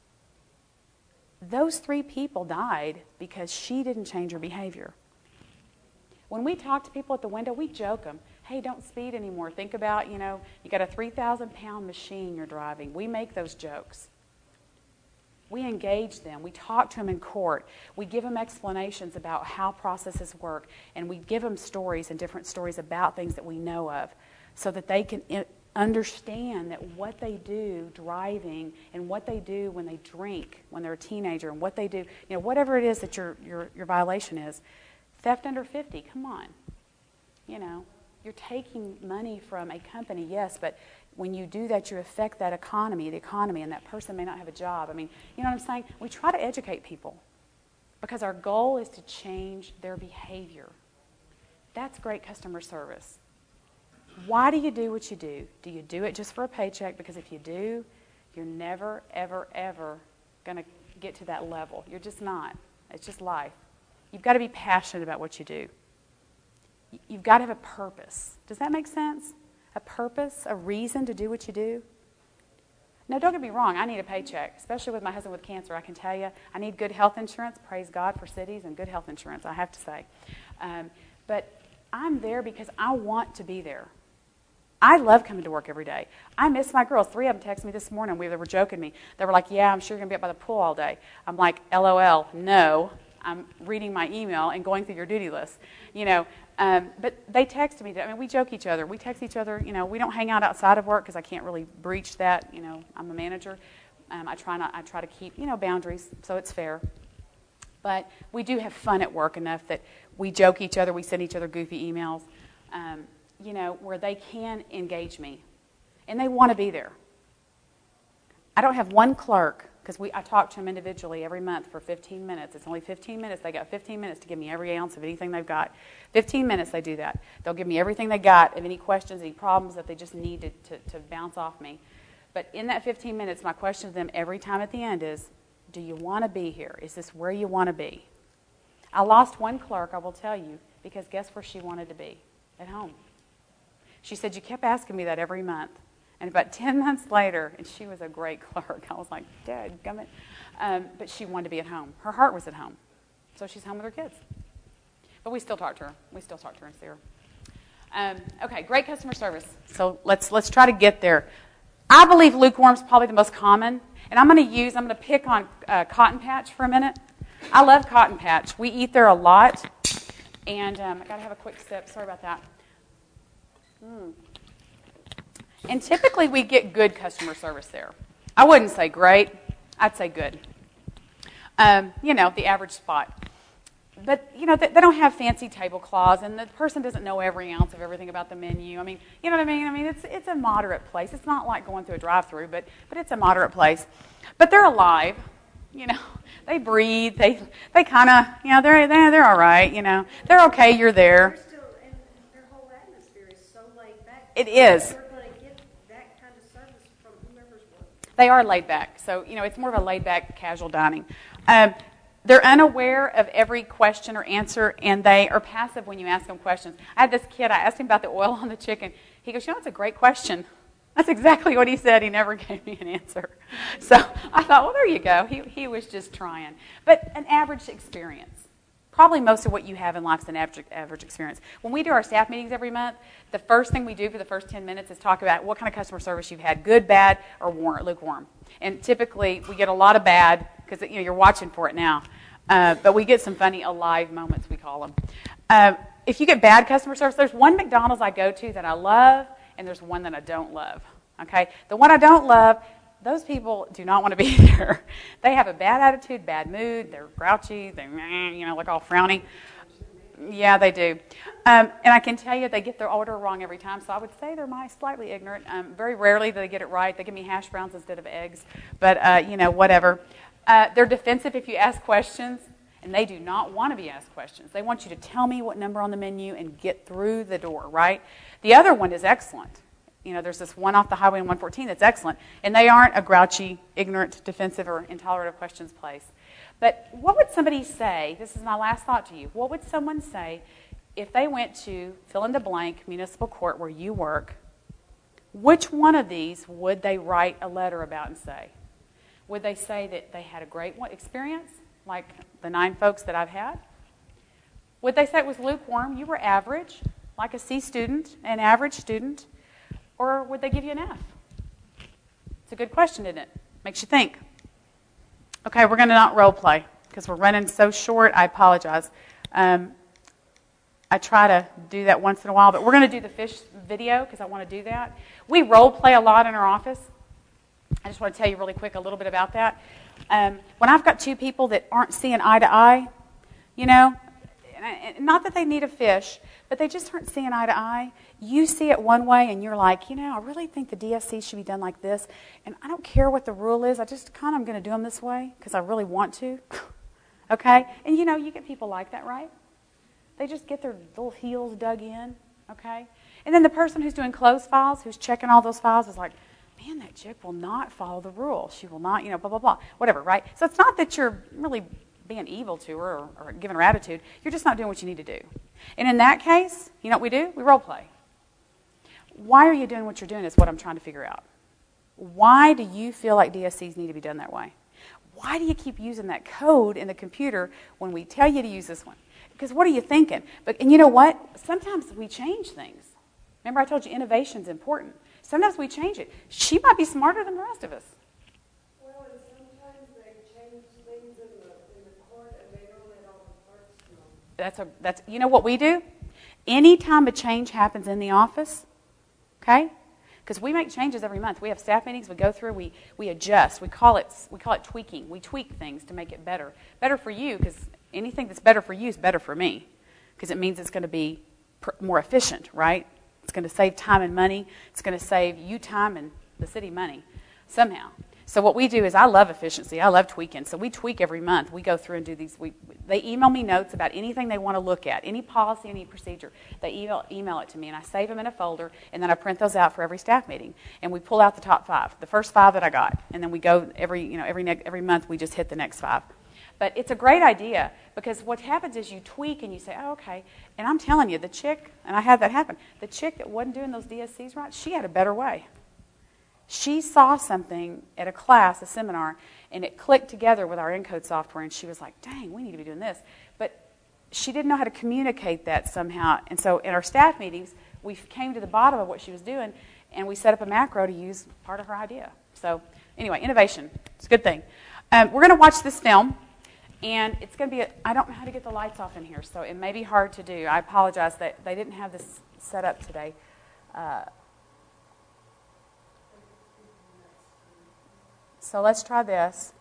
Those 3 people died because she didn't change her behavior. When we talk to people at the window, we joke them, hey, don't speed anymore. Think about, you got a 3,000-pound machine you're driving. We make those jokes. We engage them. We talk to them in court. We give them explanations about how processes work, and we give them stories and different stories about things that we know of so that they can understand that what they do driving and what they do when they drink when they're a teenager and what they do, whatever it is that your violation is. Theft under 50, come on. You're taking money from a company, yes, but when you do that, you affect the economy, and that person may not have a job. You know what I'm saying? We try to educate people because our goal is to change their behavior. That's great customer service. Why do you do what you do? Do you do it just for a paycheck? Because if you do, you're never, ever, ever going to get to that level. You're just not. It's just life. You've got to be passionate about what you do. You've got to have a purpose. Does that make sense? A purpose, a reason to do what you do? Now, don't get me wrong. I need a paycheck, especially with my husband with cancer. I can tell you, I need good health insurance. Praise God for cities and good health insurance, I have to say. But I'm there because I want to be there. I love coming to work every day. I miss my girls. 3 of them texted me this morning. They were joking me. They were like, yeah, I'm sure you're going to be up by the pool all day. I'm like, LOL, no. I'm reading my email and going through your duty list. But they texted me. We joke each other. We text each other. We don't hang out outside of work because I can't really breach that. I'm a manager. I try to keep, boundaries so it's fair. But we do have fun at work enough that we joke each other. We send each other goofy emails, where they can engage me. And they want to be there. I don't have one clerk because I talk to them individually every month for 15 minutes. It's only 15 minutes. They got 15 minutes to give me every ounce of anything they've got. 15 minutes they do that. They'll give me everything they got of any questions, any problems that they just need to bounce off me. But in that 15 minutes, my question to them every time at the end is, do you want to be here? Is this where you want to be? I lost one clerk, I will tell you, because guess where she wanted to be? At home. She said, you kept asking me that every month. And about 10 months later, and she was a great clerk. I was like, dadgummit. But she wanted to be at home. Her heart was at home. So she's home with her kids. But we still talk to her. We still talk to her and see her. Okay, great customer service. So let's try to get there. I believe lukewarm is probably the most common. And I'm going to pick on Cotton Patch for a minute. I love Cotton Patch. We eat there a lot. And I got to have a quick sip. Sorry about that. And typically we get good customer service there. I wouldn't say great. I'd say good. The average spot. But, they don't have fancy tablecloths, and the person doesn't know every ounce of everything about the menu. You know what I mean? It's a moderate place. It's not like going through a drive-thru, but it's a moderate place. But they're alive. You know, they breathe. They kind of, you know, they're all right. You know, they're okay. You're there. They're still, and their whole atmosphere is so laid back. It is. They're going to get that kind of service from whoever's working. They are laid back. So, you know, it's more of a laid back, casual dining. They're unaware of every question or answer, and they are passive when you ask them questions. I had this kid, I asked him about the oil on the chicken. He goes, you know, it's a great question. That's exactly what he said. He never gave me an answer. So I thought, well, there you go. He was just trying. But an average experience. Probably most of what you have in life is an average experience. When we do our staff meetings every month, the first thing we do for the first 10 minutes is talk about what kind of customer service you've had, good, bad, or lukewarm. And typically, we get a lot of bad because you know you're watching for it now. But we get some funny alive moments, we call them. If you get bad customer service, there's one McDonald's I go to that I love, and there's one that I don't love. Okay, the one I don't love, those people do not want to be there. They have a bad attitude, bad mood. They're grouchy. They, you know, look all frowny. Yeah, they do. And I can tell you they get their order wrong every time, so I would say they're slightly ignorant. Very rarely do they get it right. They give me hash browns instead of eggs, but, you know, whatever. They're defensive if you ask questions, and they do not want to be asked questions. They want you to tell me what number on the menu and get through the door, right? The other one is excellent. You know, there's this one off the highway in 114 that's excellent, and they aren't a grouchy, ignorant, defensive, or intolerant of questions place. But what would somebody say, this is my last thought to you, what would someone say if they went to fill in the blank municipal court where you work? Which one of these would they write a letter about and say? Would they say that they had a great experience, like the 9 folks that I've had? Would they say it was lukewarm, you were average, like a C student, an average student? Or would they give you an F? It's a good question, isn't it? Makes you think. Okay, we're going to not role play because we're running so short. I apologize. I try to do that once in a while, but we're going to do the fish video because I want to do that. We role play a lot in our office. I just want to tell you really quick a little bit about that. When I've got 2 people that aren't seeing eye to eye, you know, not that they need a fish, but they just aren't seeing eye to eye. You see it one way, and you're like, you know, I really think the DSC should be done like this, and I don't care what the rule is. I just kind of am going to do them this way because I really want to. Okay? And, you know, you get people like that, right? They just get their little heels dug in, okay? And then the person who's doing closed files, who's checking all those files, is like, man, that chick will not follow the rule. She will not, you know, blah, blah, blah, whatever, right? So it's not that you're really being evil to her or giving her attitude. You're just not doing what you need to do. And in that case, you know what we do? We role play. Why are you doing what you're doing is what I'm trying to figure out. Why do you feel like DSCs need to be done that way? Why do you keep using that code in the computer when we tell you to use this one? Because what are you thinking? And you know what? Sometimes we change things. Remember I told you innovation's important. Sometimes we change it. She might be smarter than the rest of us. Well, and sometimes they change things in the court and they don't let all the clerks know. That's you know what we do? Anytime a change happens in the office, okay? Because we make changes every month. We have staff meetings. We go through. We adjust. We call it tweaking. We tweak things to make it better. Better for you because anything that's better for you is better for me because it means it's going to be more efficient, right? It's going to save time and money. It's going to save you time and the city money somehow. So what we do is I love efficiency. I love tweaking. So we tweak every month. We go through and do these. They email me notes about anything they want to look at, any policy, any procedure. They email it to me, and I save them in a folder, and then I print those out for every staff meeting. And we pull out the top 5, the first 5 that I got, and then we go every month we just hit the next 5. But it's a great idea because what happens is you tweak and you say, oh, okay. And I'm telling you, the chick, and I had that happen, the chick that wasn't doing those DSCs right, she had a better way. She saw something at a class, a seminar, and it clicked together with our Encode software, and she was like, dang, we need to be doing this. But she didn't know how to communicate that somehow. And so in our staff meetings, we came to the bottom of what she was doing, and we set up a macro to use part of her idea. So anyway, innovation. It's a good thing. We're going to watch this film. And it's going to be, I don't know how to get the lights off in here, so it may be hard to do. I apologize that they didn't have this set up today. So let's try this.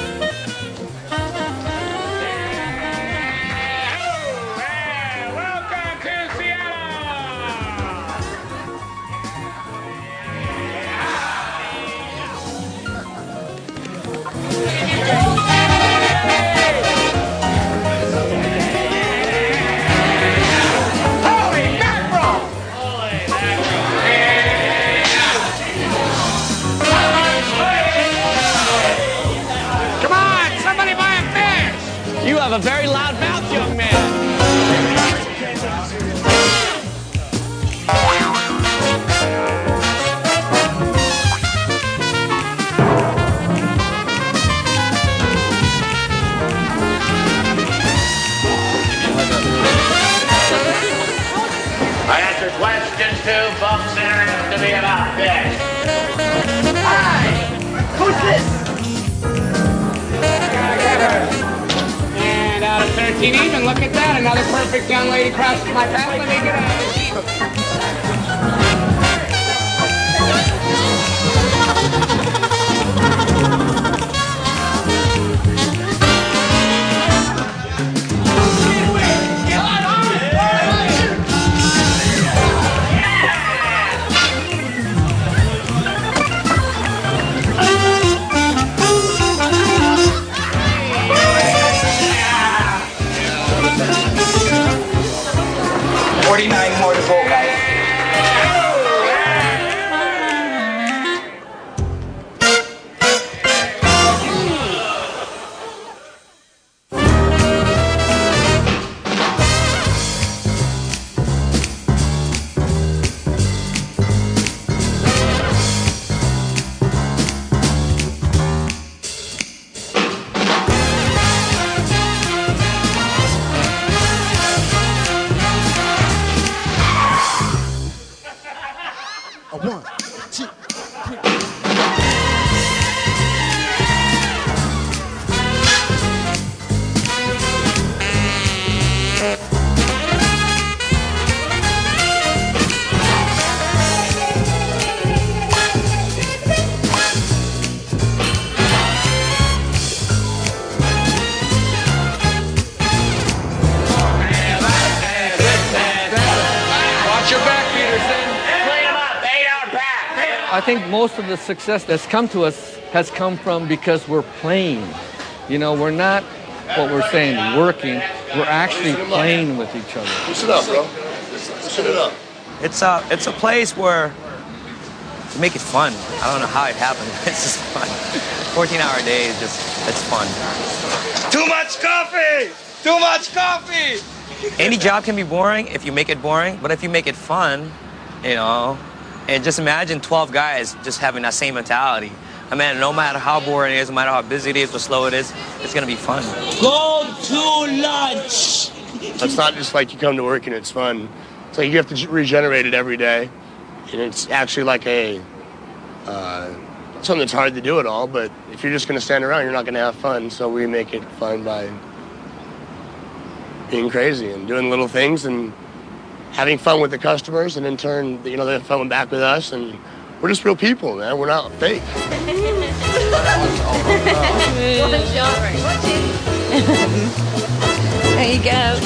Welcome a very loud mouth, young man. I answer question 2, folks, and to be about this. Hi! Who's this? And out of 13 even, look at that. Another perfect young lady crosses my path. Let me get More to go, guys. I think most of the success that's come to us has come from because we're playing. You know, we're not what we're saying working. We're actually playing with each other. Loosen up, bro. Loosen it up. It's a place where to make it fun. I don't know how it happened. It's just fun. 14-hour days, it's fun. Too much coffee! Too much coffee! Any job can be boring if you make it boring, but if you make it fun, you know, and just imagine 12 guys just having that same mentality. I mean, no matter how boring it is, no matter how busy it is or slow it is, it's going to be fun. Go to lunch! It's not just like you come to work and it's fun. It's like you have to regenerate it every day. And it's actually like something that's hard to do at all, but if you're just going to stand around, you're not going to have fun. So we make it fun by being crazy and doing little things and having fun with the customers, and in turn, you know, they have fun back with us, and we're just real people, man. We're not fake. There you go.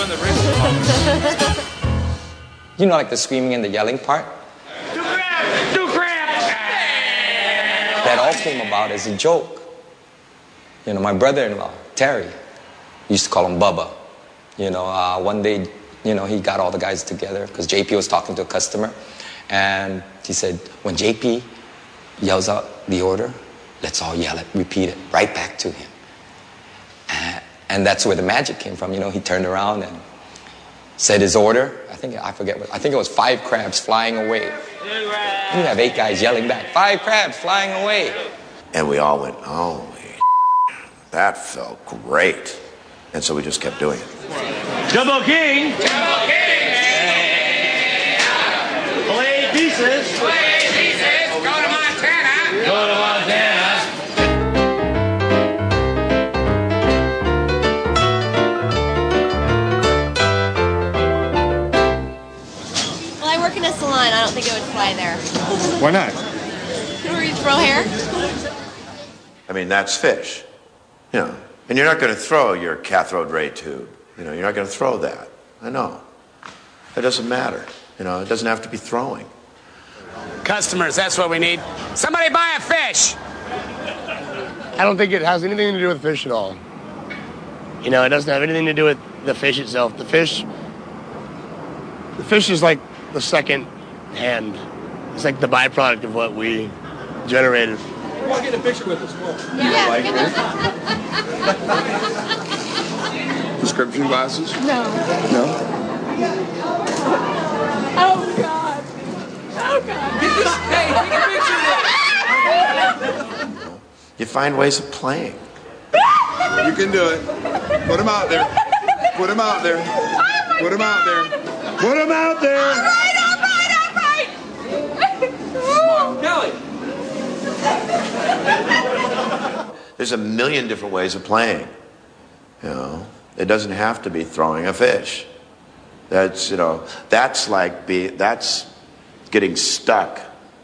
You know, like the screaming and the yelling part? Do crap! That all came about as a joke. You know, my brother-in-law, Terry, used to call him Bubba. You know, one day, you know, he got all the guys together because JP was talking to a customer. And he said, when JP yells out the order, let's all yell it, repeat it, right back to him. And that's where the magic came from. You know, he turned around and said his order. I think it was 5 crabs flying away. You have 8 guys yelling back, 5 crabs flying away. And we all went, holy, that felt great. And so we just kept doing it. Double King! Double King! Play pieces! Play pieces! Go to Montana! Go to Montana! Well, I work in a salon. I don't think it would fly there. Why not? Where you throw hair? I mean, that's fish. You know, and you're not going to throw your cathode ray tube. You know, you're not going to throw that. I know. It doesn't matter. You know, it doesn't have to be throwing. Customers, that's what we need. Somebody buy a fish! I don't think it has anything to do with fish at all. You know, it doesn't have anything to do with the fish itself. The fish is like the second hand. It's like the byproduct of what we generated. I want to get a picture with us. Yeah. Prescription glasses? No. No? Oh, God. Oh, God. Hey, take a picture. You find ways of playing. You can do it. Put them out there. Put them out there. Put them out there. Put them out there. All right. Kelly. There's a million different ways of playing. You know, it doesn't have to be throwing a fish. That's, you know, that's getting stuck.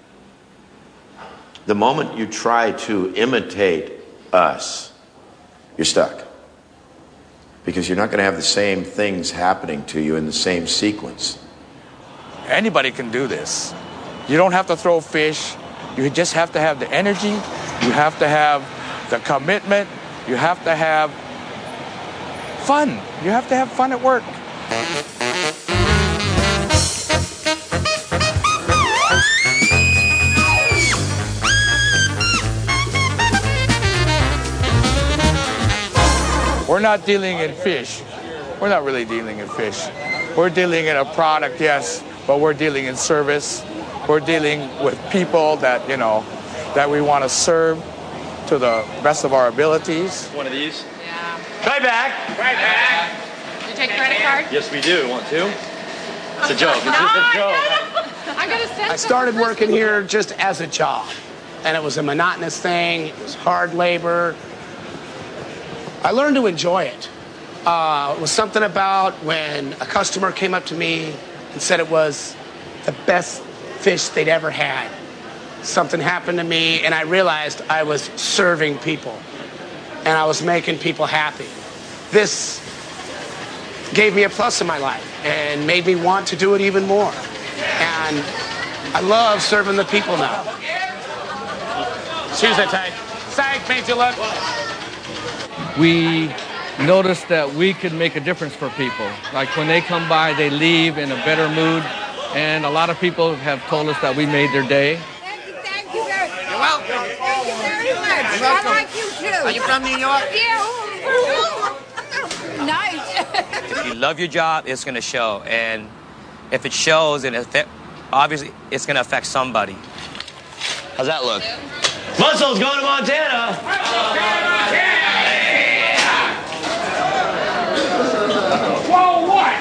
The moment you try to imitate us, you're stuck. Because you're not going to have the same things happening to you in the same sequence. Anybody can do this. You don't have to throw fish. You just have to have the energy. You have to have the commitment. You have to have fun. You have to have fun at work. We're not dealing in fish. We're not really dealing in fish. We're dealing in a product, yes, but we're dealing in service. We're dealing with people that, you know, that we want to serve to the best of our abilities. One of these? Yeah. Try back. Try back. You take credit card? Yes, we do. Want to? It's a joke. It's just a joke. I'm going to send I started working here just as a job, and it was a monotonous thing. It was hard labor. I learned to enjoy it. It was something about when a customer came up to me and said it was the best fish they'd ever had. Something happened to me, and I realized I was serving people, and I was making people happy. This gave me a plus in my life and made me want to do it even more. And I love serving the people now. Shoes are tight. Psych, makes you look. We noticed that we could make a difference for people. Like when they come by, they leave in a better mood. And a lot of people have told us that we made their day. Thank you very much. You're welcome. Thank you very much. I like you too. Are you from New York? Yeah. Nice. If you love your job, it's going to show. And if it shows, and obviously it's going to affect somebody. How's that look? Muscles going to Montana. Whoa, what?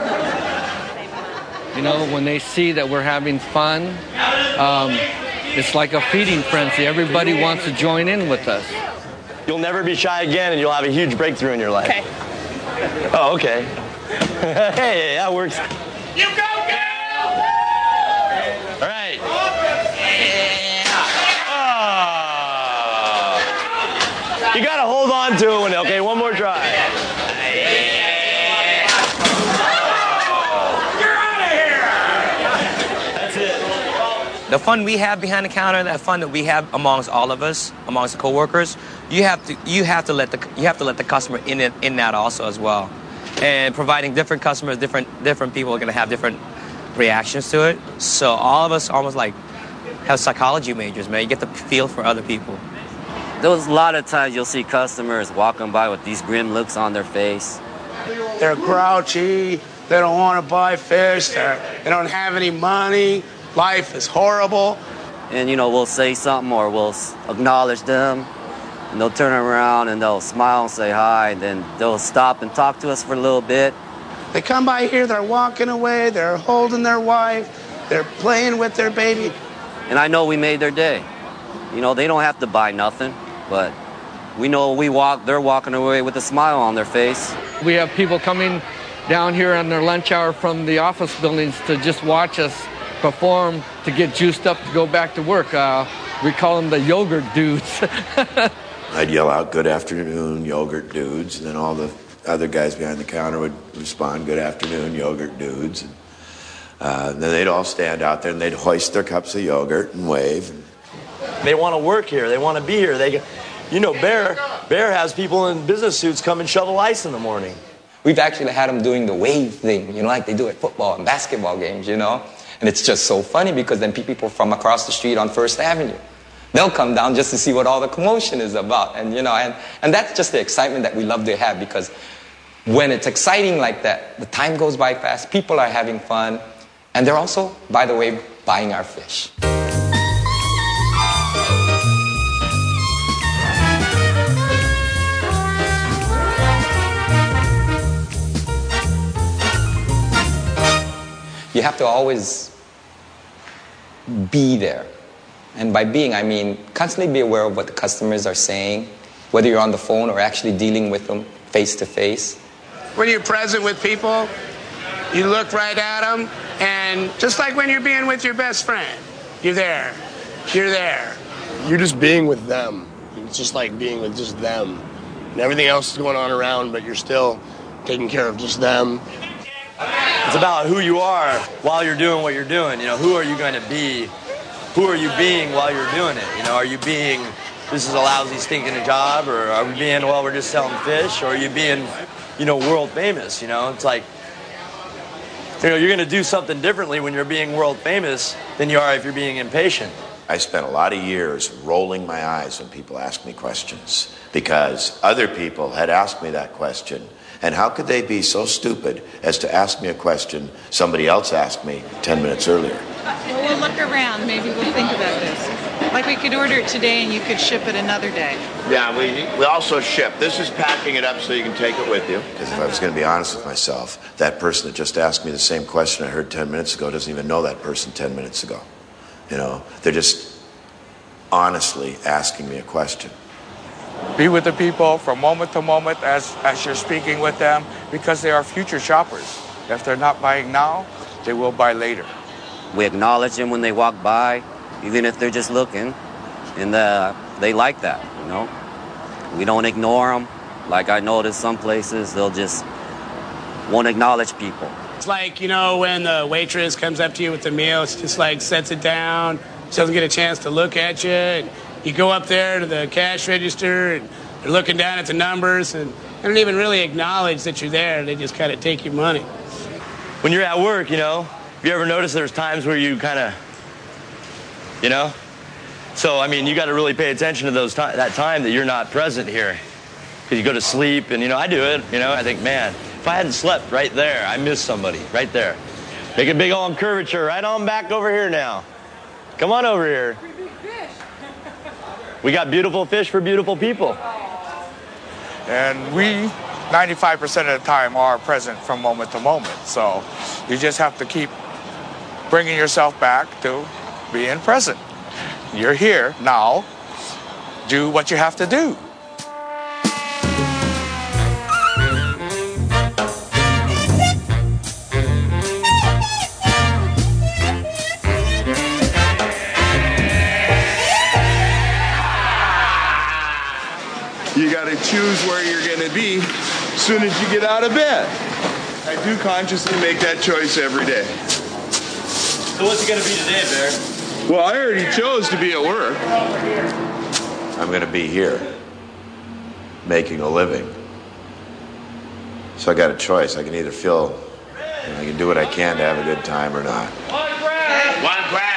You know, when they see that we're having fun, it's like a feeding frenzy. Everybody wants to join in with us. You'll never be shy again, and you'll have a huge breakthrough in your life. Okay. Oh, okay. Hey, that works. You go, girl! All right. You got to hold on to it. Okay, one more try. The fun we have behind the counter, that fun that we have amongst all of us, amongst the coworkers, you have to let the customer in that also as well, and providing different customers, different people are going to have different reactions to it. So all of us almost like have psychology majors, man. You get the feel for other people. There was a lot of times you'll see customers walking by with these grim looks on their face. They're grouchy. They don't want to buy fish. They don't have any money. Life is horrible. And, you know, we'll say something or we'll acknowledge them. And they'll turn around and they'll smile and say hi. And then they'll stop and talk to us for a little bit. They come by here, they're walking away, they're holding their wife, they're playing with their baby. And I know we made their day. You know, they don't have to buy nothing, but we know they're walking away with a smile on their face. We have people coming down here on their lunch hour from the office buildings to just watch us perform, to get juiced up to go back to work. We call them the yogurt dudes. I'd yell out, "Good afternoon, yogurt dudes," and then all the other guys behind the counter would respond, "Good afternoon, yogurt dudes." And then they'd all stand out there and they'd hoist their cups of yogurt and wave. They want to work here. They want to be here. You know, Bear has people in business suits come and shovel ice in the morning. We've actually had them doing the wave thing, you know, like they do at football and basketball games, you know. And it's just so funny because then people from across the street on First Avenue, they'll come down just to see what all the commotion is about. And, you know, and that's just the excitement that we love to have, because when it's exciting like that, the time goes by fast, people are having fun, and they're also, by the way, buying our fish. You have to always be there. And by being, I mean constantly be aware of what the customers are saying, whether you're on the phone or actually dealing with them face to face. When you're present with people, you look right at them, and just like when you're being with your best friend, you're there. You're there. You're just being with them. It's just like being with just them. And everything else is going on around, but you're still taking care of just them. It's about who you are while you're doing what you're doing. You know, who are you going to be? Who are you being while you're doing it? You know, are you being, this is a lousy, stinking job? Or are we being, well, we're just selling fish? Or are you being, you know, world famous? You know, it's like, you know, you're going to do something differently when you're being world famous than you are if you're being impatient. I spent a lot of years rolling my eyes when people asked me questions because other people had asked me that question. And how could they be so stupid as to ask me a question somebody else asked me 10 minutes earlier? Well, we'll look around. Maybe we'll think about this. Like we could order it today and you could ship it another day. Yeah, we also ship. This is packing it up so you can take it with you. Because if I was going to be honest with myself, that person that just asked me the same question I heard 10 minutes ago doesn't even know that person 10 minutes ago. You know, they're just honestly asking me a question. Be with the people from moment to moment as you're speaking with them because they are future shoppers. If they're not buying now, they will buy later. We acknowledge them when they walk by, even if they're just looking, and they like that, you know. We don't ignore them. Like I noticed some places, they'll just won't acknowledge people. It's like, you know, when the waitress comes up to you with the meal, it's just like sets it down, she doesn't get a chance to look at you. And you go up there to the cash register, and they're looking down at the numbers, and they don't even really acknowledge that you're there. They just kind of take your money. When you're at work, you know, have you ever noticed there's times where you kind of, you know? So, I mean, you got to really pay attention to that time that you're not present here. Because you go to sleep, and, you know, I do it, you know. I think, man, if I hadn't slept right there, I missed somebody right there. Make a big old curvature right on back over here now. Come on over here. We got beautiful fish for beautiful people. And we, 95% of the time, are present from moment to moment. So you just have to keep bringing yourself back to being present. You're here now. Do what you have to do. You got to choose where you're going to be as soon as you get out of bed. I do consciously make that choice every day. So what's it going to be today, Bear? Well, I already chose to be at work. I'm going to be here, making a living. So I got a choice. I can either feel, you know, I can do what I can to have a good time or not. One crab.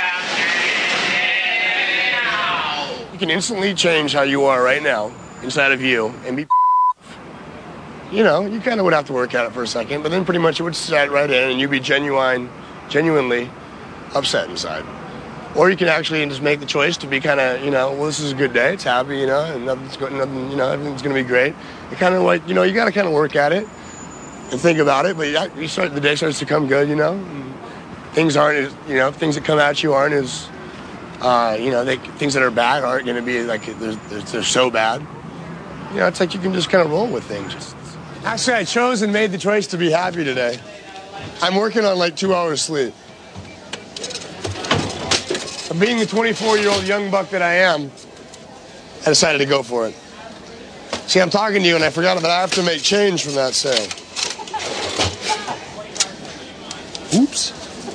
You can instantly change how you are right now inside of you and be, you know, you kind of would have to work at it for a second, but then pretty much it would set right in and you'd be genuinely upset inside. Or you can actually just make the choice to be kind of, you know, well, this is a good day, it's happy, you know, and nothing, you know, everything's going to be great. You kind of like, you know, you got to kind of work at it and think about it, but the day starts to come good, you know. And things aren't as, you know, things that come at you aren't as, you know, things that are bad aren't going to be like, they're so bad. You know, it's like you can just kind of roll with things. Actually, I chose and made the choice to be happy today. I'm working on like 2 hours sleep. Being the 24-year-old young buck that I am, I decided to go for it. See, I'm talking to you and I forgot that I have to make change from that sale. Oops.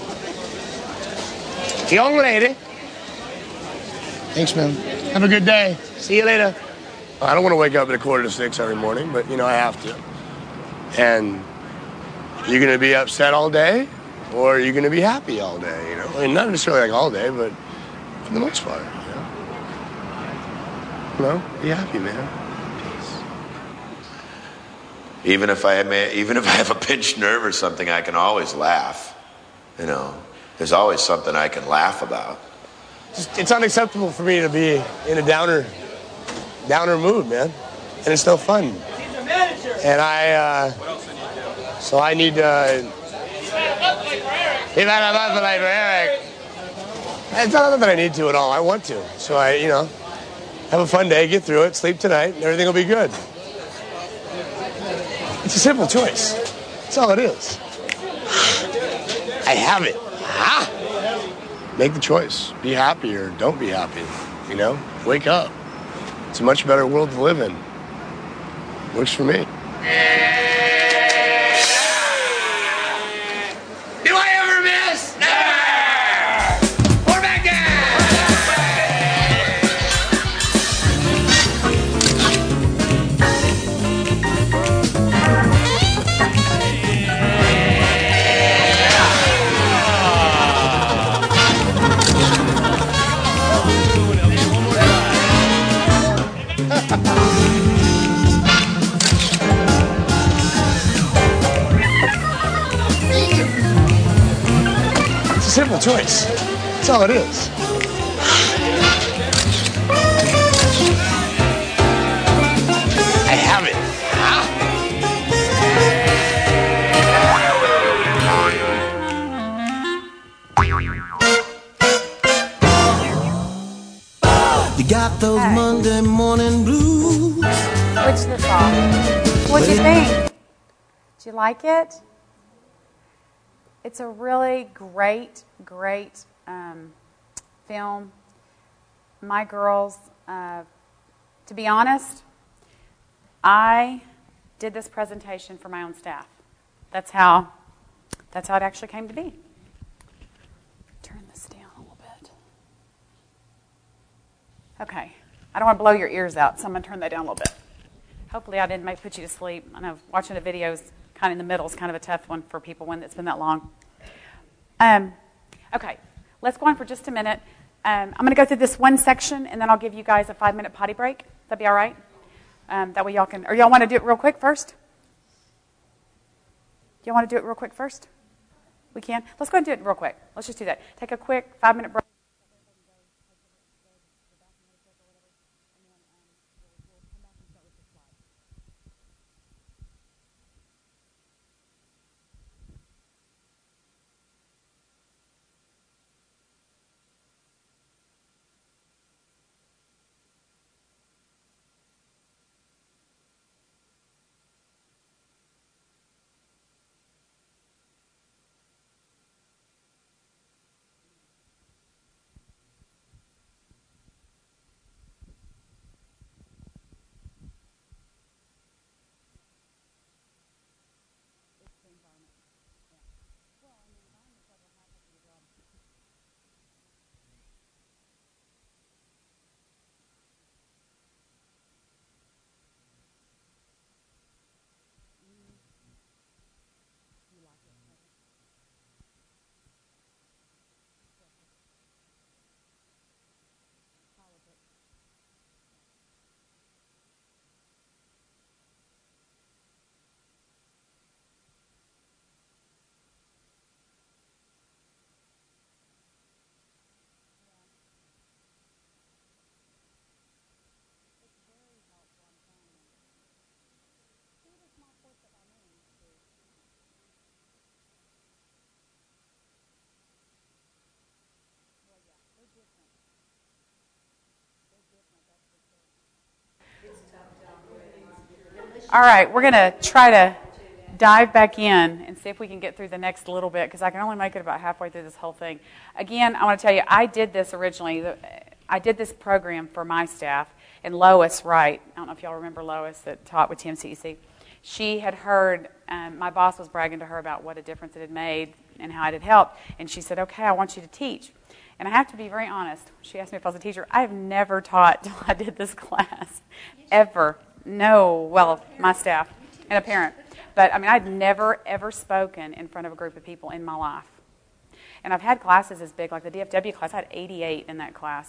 Young lady. Thanks, man. Have a good day. See you later. I don't want to wake up at 5:45 every morning, but, you know, I have to. And you're going to be upset all day, or you're going to be happy all day, you know? I mean, not necessarily like all day, but for the most part, you know? You know, be happy, man. Even if I have a pinched nerve or something, I can always laugh. You know, there's always something I can laugh about. It's unacceptable for me to be in a downer mood, man. And it's no fun. And so I need to... If I don't like for Eric. It's not that I need to at all. I want to. So I, have a fun day, get through it, sleep tonight, and everything will be good. It's a simple choice. That's all it is. I have it. Make the choice. Be happy or don't be happy. Wake up. It's a much better world to live in. Works for me. Do I ever miss? Never! We're back It's a simple choice. That's all it is. I have it. You got those Monday morning blues. Which the song? What'd you think? Did you like it? It's a really great film. My girls, to be honest, I did this presentation for my own staff. That's how it actually came to be. Turn this down a little bit. Okay. I don't want to blow your ears out, so I'm going to turn that down a little bit. Hopefully I didn't put you to sleep. I know watching the videos kind of in the middle is kind of a tough one for people when it's been that long. Okay, let's go on for just a minute. I'm going to go through this one section, and then I'll give you guys a 5-minute potty break. That'd be all right? That way y'all can... Or y'all want to do it real quick first? Y'all want to do it real quick first? We can? Let's go ahead and do it real quick. Let's just do that. Take a quick 5-minute break. All right, we're going to try to dive back in and see if we can get through the next little bit, because I can only make it about halfway through this whole thing. Again, I want to tell you, I did this originally. I did this program for my staff, and Lois Wright, I don't know if y'all remember Lois that taught with TMCEC, she had heard, my boss was bragging to her about what a difference it had made and how it had helped, and she said, okay, I want you to teach. And I have to be very honest, she asked me if I was a teacher. I have never taught till I did this class, ever. No, well, my staff and a parent. But, I'd never, ever spoken in front of a group of people in my life. And I've had classes as big, like the DFW class. I had 88 in that class.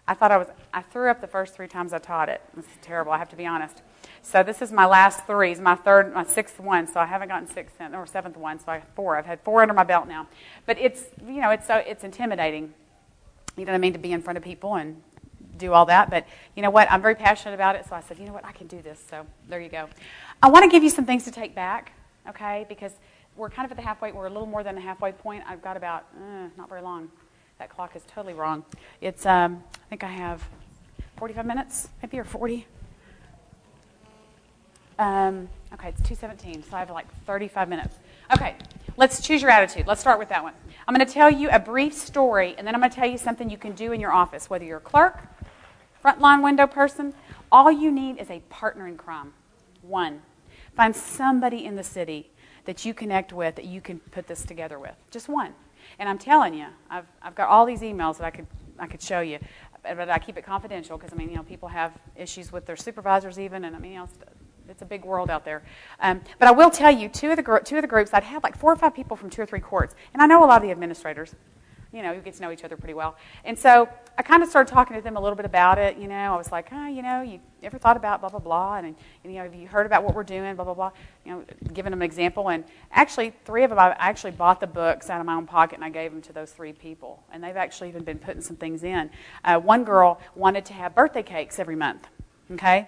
I threw up the first 3 times I taught it. This is terrible, I have to be honest. So this is my last 3, my 6th one, so I haven't gotten 6th or 7th one, so I have 4. I've had 4 under my belt now. But it's intimidating, you know what I mean, to be in front of people and do all that. But you know what, I'm very passionate about it, so I said, you know what, I can do this. So there you go. I want to give you some things to take back, okay, because we're kind of at the halfway, we're a little more than the halfway point. I've got about, not very long. That clock is totally wrong. It's, I think I have 45 minutes, maybe, or 40. Okay, it's 2:17, so I have like 35 minutes. Okay, let's choose your attitude. Let's start with that one. I'm going to tell you a brief story, and then I'm going to tell you something you can do in your office, whether you're a clerk, frontline window person. All you need is a partner in crime. One. Find somebody in the city that you connect with that you can put this together with. Just one. And I'm telling you, I've got all these emails that I could show you, but I keep it confidential because, I mean, you know, people have issues with their supervisors even, and I mean, you know, it's a big world out there. But I will tell you, two of the groups, I'd had like 4 or 5 people from 2 or 3 courts, and I know a lot of the administrators. You know, you get to know each other pretty well. And so I kind of started talking to them a little bit about it. You know, I was like, you know, you ever thought about blah, blah, blah? And you know, have you heard about what we're doing, blah, blah, blah? You know, giving them an example. And actually, 3 of them, I actually bought the books out of my own pocket, and I gave them to those 3 people. And they've actually even been putting some things in. One girl wanted to have birthday cakes every month, okay?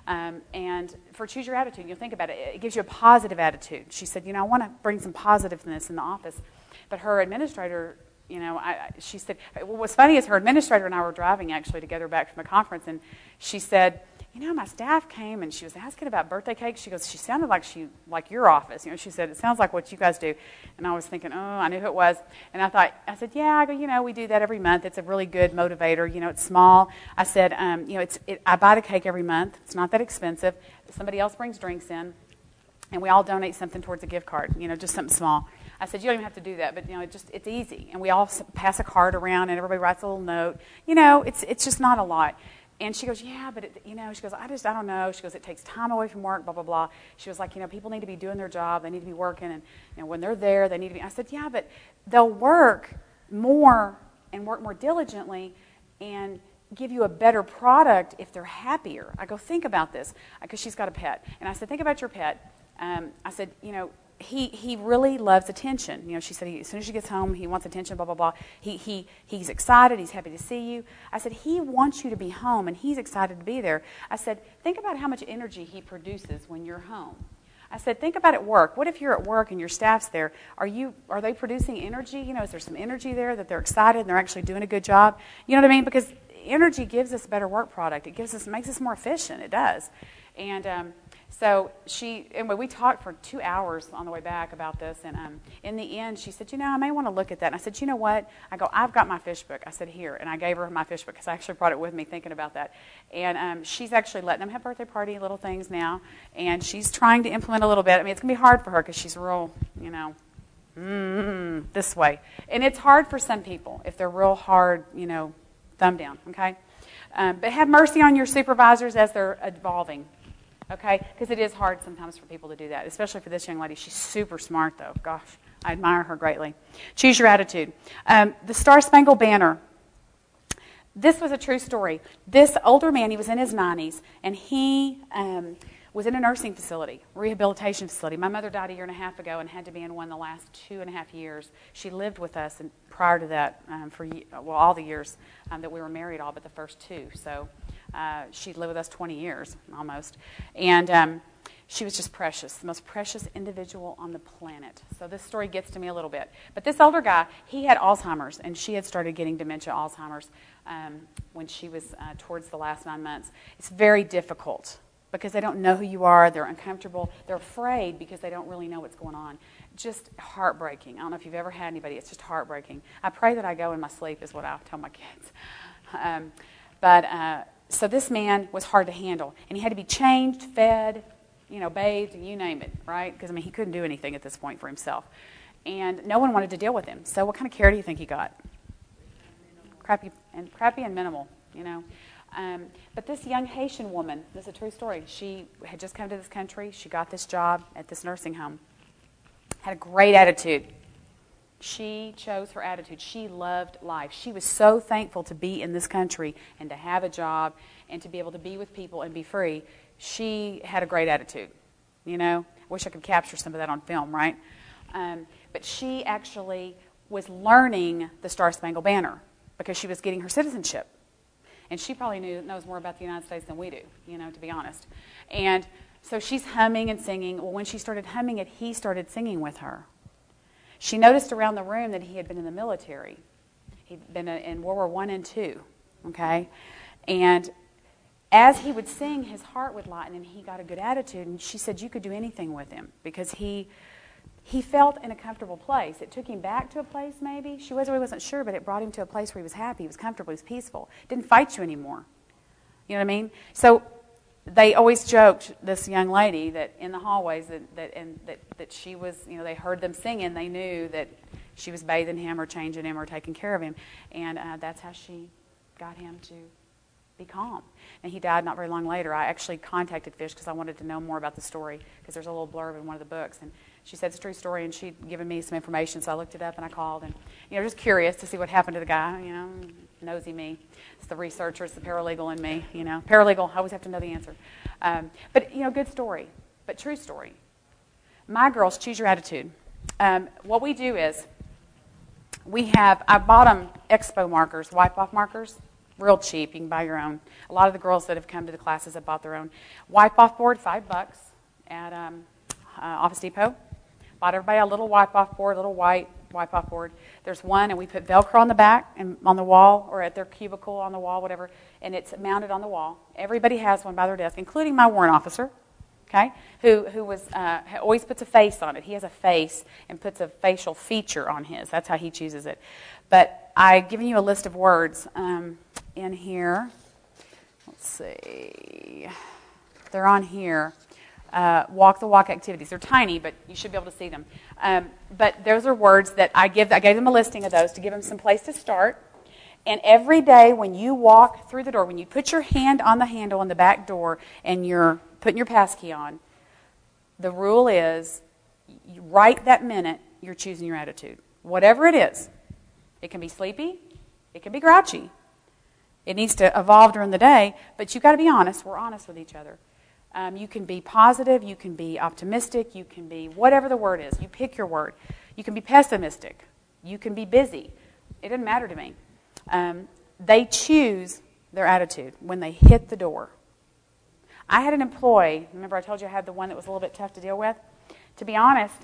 And for Choose Your Attitude, you'll think about it. It gives you a positive attitude. She said, you know, I want to bring some positiveness in the office. But her administrator, you know, she said, what was funny is her administrator and I were driving actually together back from a conference, and she said, you know, my staff came and she was asking about birthday cakes. She goes, she sounded like your office. You know, she said, it sounds like what you guys do. And I was thinking, oh, I knew who it was. And I said, yeah, I go, you know, we do that every month. It's a really good motivator. You know, it's small. I said, you know, I buy the cake every month. It's not that expensive. Somebody else brings drinks in, and we all donate something towards a gift card, you know, just something small. I said, you don't even have to do that, but, you know, it's easy. And we all pass a card around, and everybody writes a little note. You know, it's just not a lot. And she goes, yeah, but, you know, she goes, I don't know. She goes, it takes time away from work, blah, blah, blah. She was like, you know, people need to be doing their job. They need to be working. And, you know, when they're there, they need to be. I said, yeah, but they'll work more and work more diligently and give you a better product if they're happier. I go, think about this, because she's got a pet. And I said, think about your pet. I said, you know, he really loves attention. You know, she said, as soon as she gets home, he wants attention, blah, blah, blah. He's excited. He's happy to see you. I said, he wants you to be home, and he's excited to be there. I said, think about how much energy he produces when you're home. I said, think about at work. What if you're at work and your staff's there? Are they producing energy? You know, is there some energy there that they're excited and they're actually doing a good job? You know what I mean? Because energy gives us a better work product. It makes us more efficient. It does. And so we talked for 2 hours on the way back about this, and in the end, she said, you know, I may want to look at that. And I said, you know what? I go, I've got my fish book. I said, here. And I gave her my fish book because I actually brought it with me thinking about that. And she's actually letting them have birthday party little things now, and she's trying to implement a little bit. I mean, it's going to be hard for her because she's real, you know, this way. And it's hard for some people if they're real hard, you know, thumb down, okay? But have mercy on your supervisors as they're evolving. Okay, because it is hard sometimes for people to do that, especially for this young lady. She's super smart, though. Gosh, I admire her greatly. Choose your attitude. The Star-Spangled Banner. This was a true story. This older man, he was in his 90s, and he was in a nursing facility, rehabilitation facility. My mother died 1.5 years ago and had to be in one the last 2.5 years. She lived with us and prior to that for all the years that we were married, all but the first 2. So she lived with us 20 years almost. And she was just precious, the most precious individual on the planet. So this story gets to me a little bit. But this older guy, he had Alzheimer's, and she had started getting dementia Alzheimer's when she was towards the last 9 months. It's very difficult because they don't know who you are. They're uncomfortable. They're afraid because they don't really know what's going on. Just heartbreaking. I don't know if you've ever had anybody. It's just heartbreaking. I pray that I go in my sleep is what I tell my kids. So this man was hard to handle, and he had to be changed, fed, you know, bathed, and you name it, right? Because, I mean, he couldn't do anything at this point for himself. And no one wanted to deal with him. So what kind of care do you think he got? Crappy and minimal, you know. But this young Haitian woman, this is a true story, she had just come to this country. She got this job at this nursing home. Had a great attitude. She chose her attitude. She loved life. She was so thankful to be in this country and to have a job and to be able to be with people and be free. She had a great attitude. You know, I wish I could capture some of that on film, right? But she actually was learning the Star-Spangled Banner because she was getting her citizenship. And she probably knows more about the United States than we do, you know, to be honest. And so she's humming and singing. Well, when she started humming it, he started singing with her. She noticed around the room that he had been in the military. He'd been in World War I and II, okay? And as he would sing, his heart would lighten and he got a good attitude. And she said you could do anything with him because he felt in a comfortable place. It took him back to a place maybe. She really wasn't sure, but it brought him to a place where he was happy, he was comfortable, he was peaceful. Didn't fight you anymore. You know what I mean? So they always joked, this young lady, that in the hallways that she was, you know, they heard them singing, they knew that she was bathing him or changing him or taking care of him. And that's how she got him to be calm. And he died not very long later. I actually contacted Fish because I wanted to know more about the story because there's a little blurb in one of the books. And she said it's a true story, and she'd given me some information, so I looked it up and I called. And, you know, just curious to see what happened to the guy, you know, nosy me. It's the researcher, it's the paralegal in me, you know. Paralegal, I always have to know the answer. But, you know, good story, but true story. My girls, choose your attitude. What we do is I bought them Expo markers, wipe-off markers, real cheap. You can buy your own. A lot of the girls that have come to the classes have bought their own. Wipe-off board, $5 at Office Depot. Bought everybody a little wipe-off board, a little white wipe-off board. There's one, and we put Velcro on the back and on the wall or at their cubicle on the wall, whatever, and it's mounted on the wall. Everybody has one by their desk, including my warrant officer, okay, who always puts a face on it. He has a face and puts a facial feature on his. That's how he chooses it. But I've given you a list of words in here. Let's see. They're on here. Walk the walk activities. They're tiny, but you should be able to see them. But those are words that I gave them a listing of those to give them some place to start. And every day when you walk through the door, when you put your hand on the handle on the back door and you're putting your passkey on, the rule is right that minute you're choosing your attitude. Whatever it is. It can be sleepy. It can be grouchy. It needs to evolve during the day, but you've got to be honest. We're honest with each other. You can be positive, you can be optimistic, you can be whatever the word is. You pick your word. You can be pessimistic. You can be busy. It doesn't matter to me. They choose their attitude when they hit the door. I had an employee, remember I told you I had the one that was a little bit tough to deal with? To be honest,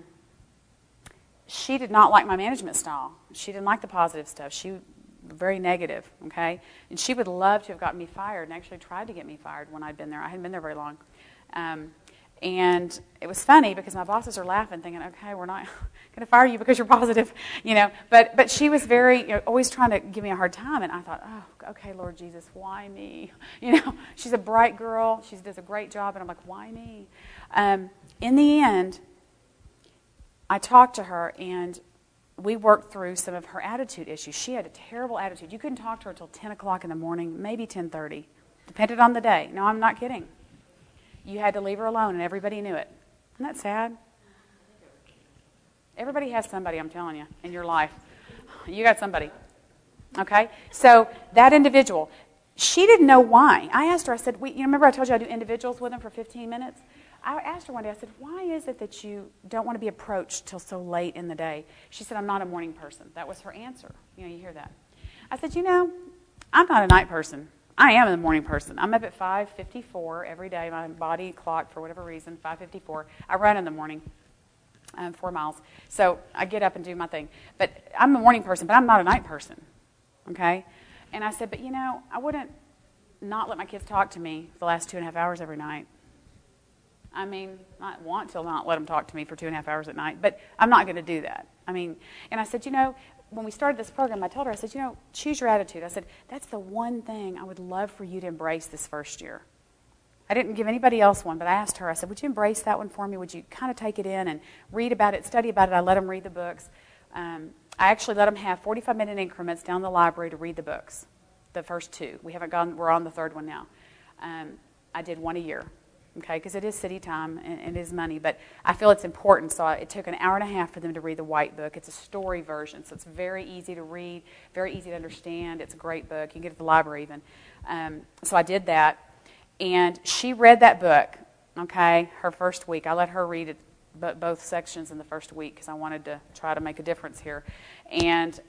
she did not like my management style. She didn't like the positive stuff. She was very negative, okay? And she would love to have gotten me fired and actually tried to get me fired when I'd been there. I hadn't been there very long. And it was funny because my bosses are laughing, thinking, okay, we're not going to fire you because you're positive, you know. But she was very, you know, always trying to give me a hard time. And I thought, oh, okay, Lord Jesus, why me? You know, she's a bright girl. She does a great job. And I'm like, why me? In the end, I talked to her, and we worked through some of her attitude issues. She had a terrible attitude. You couldn't talk to her until 10 o'clock in the morning, maybe 10:30. Depended on the day. No, I'm not kidding. You had to leave her alone, and everybody knew it. Isn't that sad? Everybody has somebody, I'm telling you, in your life. You got somebody. Okay? So that individual, she didn't know why. I asked her, I said, you remember I told you I do individuals with them for 15 minutes? I asked her one day, I said, why is it that you don't want to be approached till so late in the day? She said, I'm not a morning person. That was her answer. You know, you hear that. I said, you know, I'm not a night person. I am a morning person. I'm up at 5:54 every day. My body clock, for whatever reason, 5:54. I run in the morning, 4 miles. So I get up and do my thing. But I'm a morning person, but I'm not a night person. Okay? And I said, but you know, I wouldn't not let my kids talk to me the last 2.5 hours every night. I mean, I want to not let them talk to me for 2.5 hours at night, but I'm not going to do that. I mean, and I said, you know, when we started this program, I told her, I said, you know, choose your attitude. I said, that's the one thing I would love for you to embrace this first year. I didn't give anybody else one, but I asked her, I said, would you embrace that one for me? Would you kind of take it in and read about it, study about it? I let them read the books. I actually let them have 45-minute increments down the library to read the books, the first 2. We're on the 3rd one now. I did one a year. okay, because it is city time and it is money, but I feel it's important, so it took an hour and a half for them to read the White Book. It's a story version, so it's very easy to read, very easy to understand. It's a great book. You can get it at the library even. So I did that, and she read that book, okay, her first week. I let her read it, both sections in the first week because I wanted to try to make a difference here. And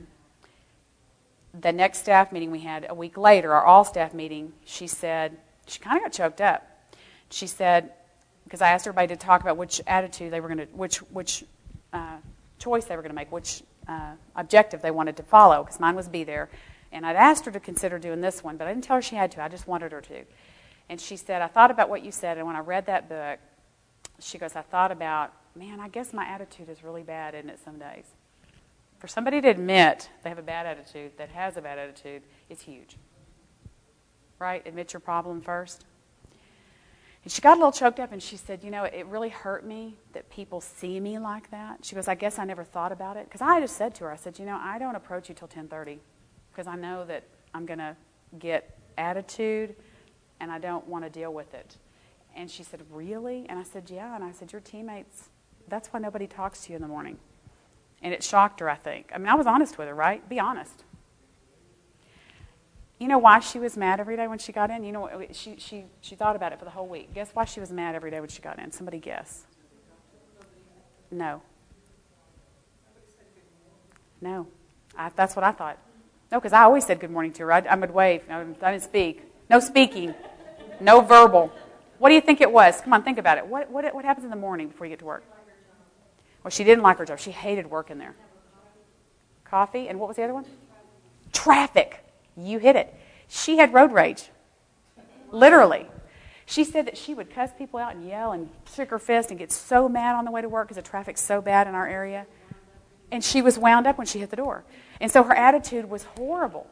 the next staff meeting we had a week later, our all-staff meeting, she said, she kind of got choked up. She said, because I asked everybody to talk about which attitude they were going to, which choice they were going to make, which objective they wanted to follow, because mine was be there. And I'd asked her to consider doing this one, but I didn't tell her she had to. I just wanted her to. And she said, I thought about what you said, and when I read that book, she goes, I thought about, man, I guess my attitude is really bad, isn't it, some days? For somebody to admit they have a bad attitude, that has a bad attitude, is huge. Right? Admit your problem first. And she got a little choked up and she said, you know, it really hurt me that people see me like that. She goes, I guess I never thought about it. Because I just said to her, I said, you know, I don't approach you till 10:30 because I know that I'm going to get attitude and I don't want to deal with it. And she said, really? And I said, yeah. And I said, your teammates, that's why nobody talks to you in the morning. And it shocked her, I think. I mean, I was honest with her, right? Be honest. You know why she was mad every day when she got in? You know, she thought about it for the whole week. Guess why she was mad every day when she got in? Somebody guess. No. No. That's what I thought. No, because I always said good morning to her. I would wave. I didn't speak. No speaking. No verbal. What do you think it was? Come on, think about it. What happens in the morning before you get to work? Well, she didn't like her job. She hated working there. Coffee, and what was the other one? Traffic. You hit it. She had road rage. Literally. She said that she would cuss people out and yell and shake her fist and get so mad on the way to work because the traffic's so bad in our area. And she was wound up when she hit the door. And so her attitude was horrible.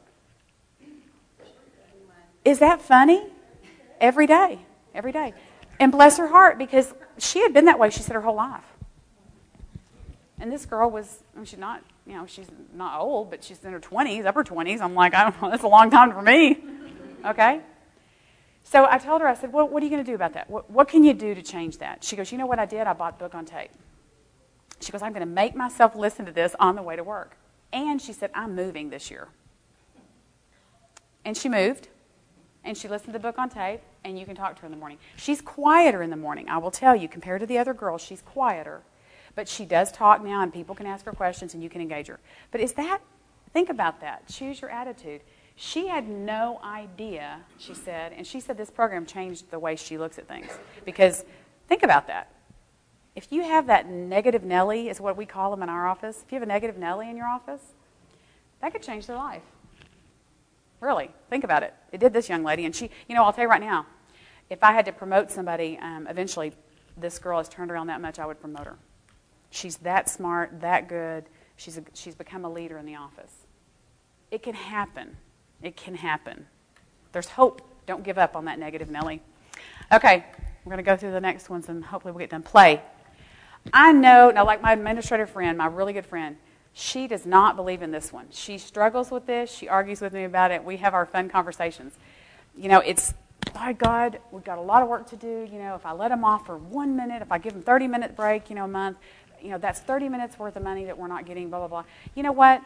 Is that funny? Every day. Every day. And bless her heart, because she had been that way, she said, her whole life. And this girl was, I mean, she's not, you know, she's not old, but she's in her 20s, upper 20s. I'm like, I don't know, that's a long time for me. Okay? So I told her, I said, well, what are you going to do about that? What can you do to change that? She goes, you know what I did? I bought book on tape. She goes, I'm going to make myself listen to this on the way to work. And she said, I'm moving this year. And she moved. And she listened to the book on tape, and you can talk to her in the morning. She's quieter in the morning, I will tell you. Compared to the other girls, she's quieter. But she does talk now, and people can ask her questions, and you can engage her. But think about that. Choose your attitude. She had no idea, she said, and she said this program changed the way she looks at things. Because think about that. If you have that negative Nelly, is what we call them in our office, if you have a negative Nelly in your office, that could change their life. Really, think about it. It did this young lady, and she, you know, I'll tell you right now, if I had to promote somebody, eventually this girl has turned around that much, I would promote her. She's that smart, that good. She's become a leader in the office. It can happen. It can happen. There's hope. Don't give up on that negative Nelly. Okay, we're going to go through the next ones, and hopefully we'll get done. Play. I know, now like my administrative friend, my really good friend, she does not believe in this one. She struggles with this. She argues with me about it. We have our fun conversations. You know, it's, by God, we've got a lot of work to do. You know, if I let them off for 1 minute, if I give them 30-minute break, you know, a month, you know, that's 30 minutes worth of money that we're not getting, blah, blah, blah. You know what?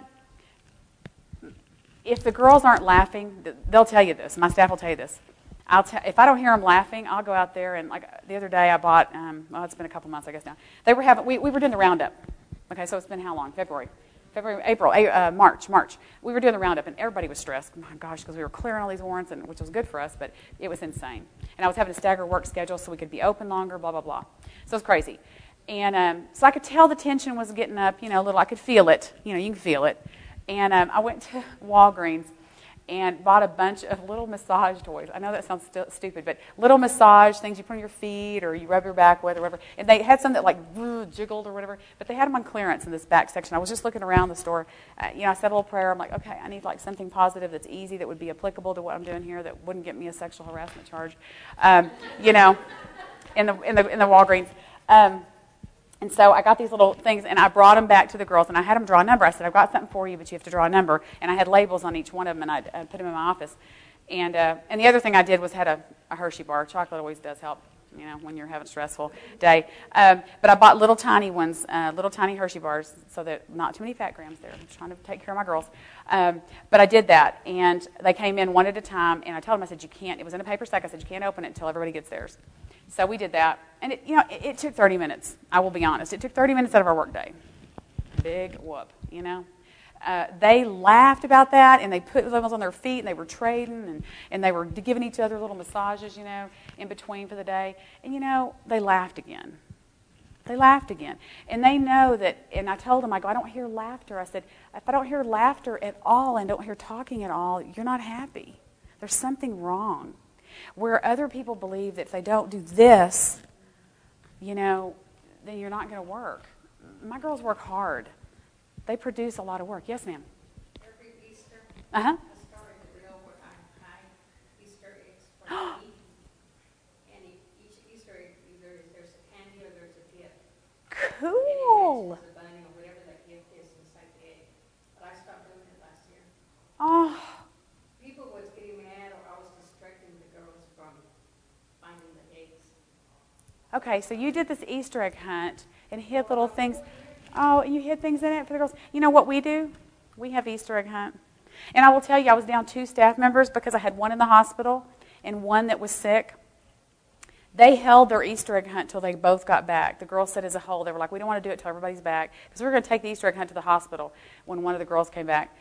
If the girls aren't laughing, they'll tell you this. My staff will tell you this. If I don't hear them laughing, I'll go out there, and like the other day I bought, well, it's been a couple months, I guess now. They were having, we were doing the roundup. Okay, so it's been how long? February, April, March. We were doing the roundup, and everybody was stressed. Oh my gosh, because we were clearing all these warrants, which was good for us, but it was insane. And I was having to stagger work schedule so we could be open longer, blah, blah, blah. So it was crazy. And so I could tell the tension was getting up, you know, a little. I could feel it. You know, you can feel it. And I went to Walgreens and bought a bunch of little massage toys. I know that sounds stupid, but little massage things you put on your feet or you rub your back with or whatever. And they had some that like jiggled or whatever, but they had them on clearance in this back section. I was just looking around the store. You know, I said a little prayer. I'm like, okay, I need like something positive that's easy that would be applicable to what I'm doing here that wouldn't get me a sexual harassment charge. You know, in the Walgreens. And so I got these little things, and I brought them back to the girls, and I had them draw a number. I said, I've got something for you, but you have to draw a number. And I had labels on each one of them, and I put them in my office. And the other thing I did was had a Hershey bar. Chocolate always does help. when you're having a stressful day. But I bought little tiny ones, little tiny Hershey bars, so that not too many fat grams there. I'm trying to take care of my girls. But I did that, and they came in one at a time, and I told them, I said, you can't, it was in a paper sack, I said, you can't open it until everybody gets theirs. So we did that, and it took 30 minutes, I will be honest. It took 30 minutes out of our work day. Big whoop, They laughed about that, and they put themselves on their feet, and they were trading, and they were giving each other little massages, in between for the day. And, they laughed again. They laughed again. And they know that, and I told them, I don't hear laughter. I said, if I don't hear laughter at all and don't hear talking at all, you're not happy. There's something wrong. Where other people believe that if they don't do this, then you're not going to work. My girls work hard. They produce a lot of work. Yes, ma'am. Every Easter, Uh-huh. I started the real where I Easter eggs for me. And each Easter egg, either there's a candy or there's a gift. Cool. There's a bunny or whatever that gift is inside the egg. But I stopped doing it last year. Oh. People was getting mad or I was distracting the girls from finding the eggs. Okay, so you did this Easter egg hunt and hid little things. Oh, and you hid things in it for the girls. You know what we do? We have Easter egg hunt. And I will tell you, I was down 2 staff members because I had one in the hospital and one that was sick. They held their Easter egg hunt till they both got back. The girls said as a whole, they were like, we don't want to do it till everybody's back because we were going to take the Easter egg hunt to the hospital when one of the girls came back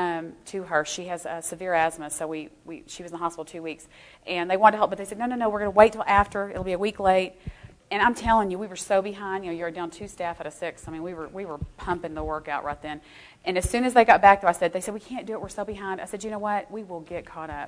to her. She has severe asthma, so she was in the hospital 2 weeks. And they wanted to help, but they said, no, we're going to wait till after. It'll be a week late. And I'm telling you, we were so behind. You're down 2 staff out of 6. I mean, we were pumping the work out right then. And as soon as they got back, though, they said, we can't do it. We're so behind. I said, you know what? We will get caught up.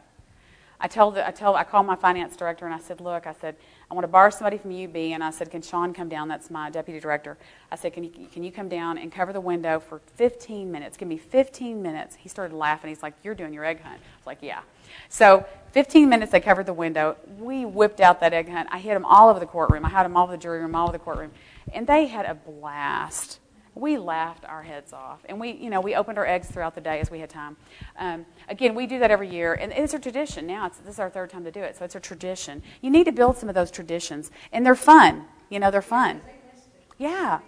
I called my finance director, and I said, look, I want to borrow somebody from UB. And I said, can Sean come down? That's my deputy director. I said, can you come down and cover the window for 15 minutes? Give me 15 minutes. He started laughing. He's like, you're doing your egg hunt. I was like, yeah. So 15 minutes, they covered the window. We whipped out that egg hunt. I hid them all over the courtroom. I had them all over the jury room, all over the courtroom. And they had a blast. We laughed our heads off. And we opened our eggs throughout the day as we had time. Again, we do that every year. And it's a tradition now. This is our 3rd time to do it. So it's a tradition. You need to build some of those traditions. And they're fun. They're fun. Yeah.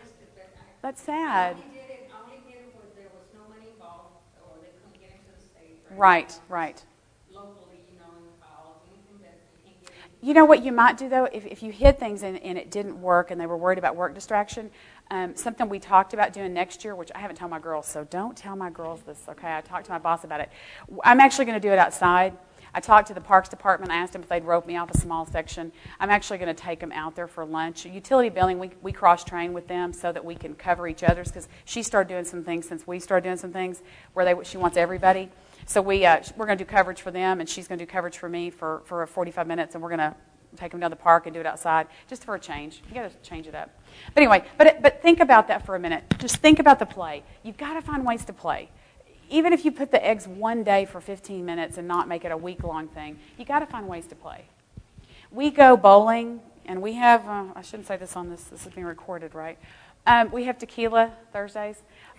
That's sad. I only did it when there was no money involved or they couldn't get into the stage. Right. Locally, in calls, anything that you can't get into. You know what you might do, though? If you hid things and it didn't work and they were worried about work distraction, something we talked about doing next year, which I haven't told my girls, so don't tell my girls this, okay? I talked to my boss about it. I'm actually going to do it outside. I talked to the Parks Department. I asked them if they'd rope me off a small section. I'm actually going to take them out there for lunch. Utility billing, we cross-train with them so that we can cover each other's because she started doing some things since we started doing some things where she wants everybody. So we're going to do coverage for them, and she's going to do coverage for me for 45 minutes, and we're going to take them down the park and do it outside just for a change. You got to change it up. But anyway, but think about that for a minute. Just think about the play. You've got to find ways to play. Even if you put the eggs one day for 15 minutes and not make it a week-long thing, you got to find ways to play. We go bowling, and we have, I shouldn't say this on this is being recorded, right? We have tequila Thursdays.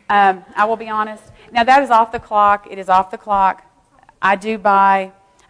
I will be honest. Now, that is off the clock. It is off the clock. I do buy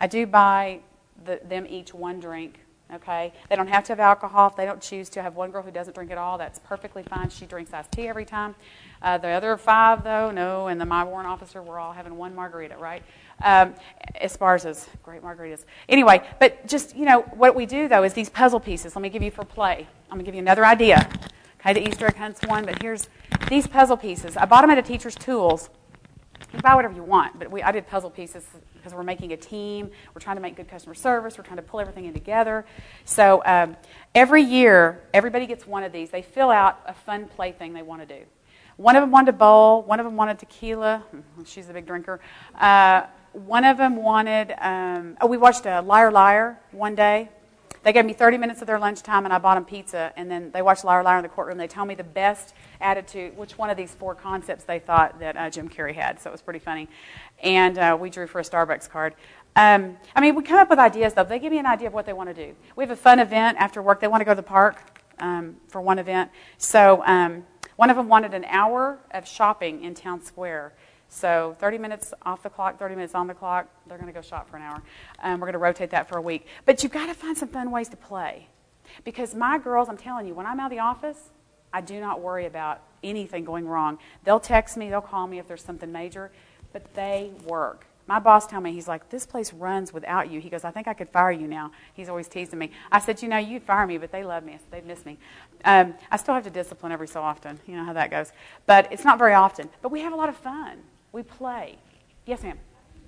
them each one drink. Okay, they don't have to have alcohol if they don't choose to. I have one girl who doesn't drink at all. That's perfectly fine. She drinks iced tea every time. The other 5, though, no. And my warrant officer, we're all having one margarita, right? Esparza's, great margaritas. Anyway, but just, what we do, though, is these puzzle pieces. Let me give you for play. I'm going to give you another idea. Okay, the Easter egg hunt's one, but here's these puzzle pieces. I bought them at a Teacher's Tools. You can buy whatever you want, but I did puzzle pieces because we're making a team. We're trying to make good customer service. We're trying to pull everything in together. So every year, everybody gets one of these. They fill out a fun play thing they want to do. One of them wanted to bowl. One of them wanted tequila. She's a big drinker. One of them wanted, we watched Liar Liar one day. They gave me 30 minutes of their lunchtime, and I bought them pizza. And then they watched Liar Liar in the courtroom. They told me the best attitude, which one of these 4 concepts they thought that Jim Carrey had. So it was pretty funny. And we drew for a Starbucks card. We come up with ideas, though. They give me an idea of what they want to do. We have a fun event after work. They want to go to the park for one event. So one of them wanted an hour of shopping in Town Square. So 30 minutes off the clock, 30 minutes on the clock. They're going to go shop for an hour. We're going to rotate that for a week. But you've got to find some fun ways to play. Because my girls, I'm telling you, when I'm out of the office, I do not worry about anything going wrong. They'll text me, they'll call me if there's something major, but they work. My boss told me, he's like, this place runs without you. He goes, I think I could fire you now. He's always teasing me. I said, you'd fire me, but they love me. They miss me. I still have to discipline every so often. You know how that goes. But it's not very often. But we have a lot of fun. We play. Yes, ma'am.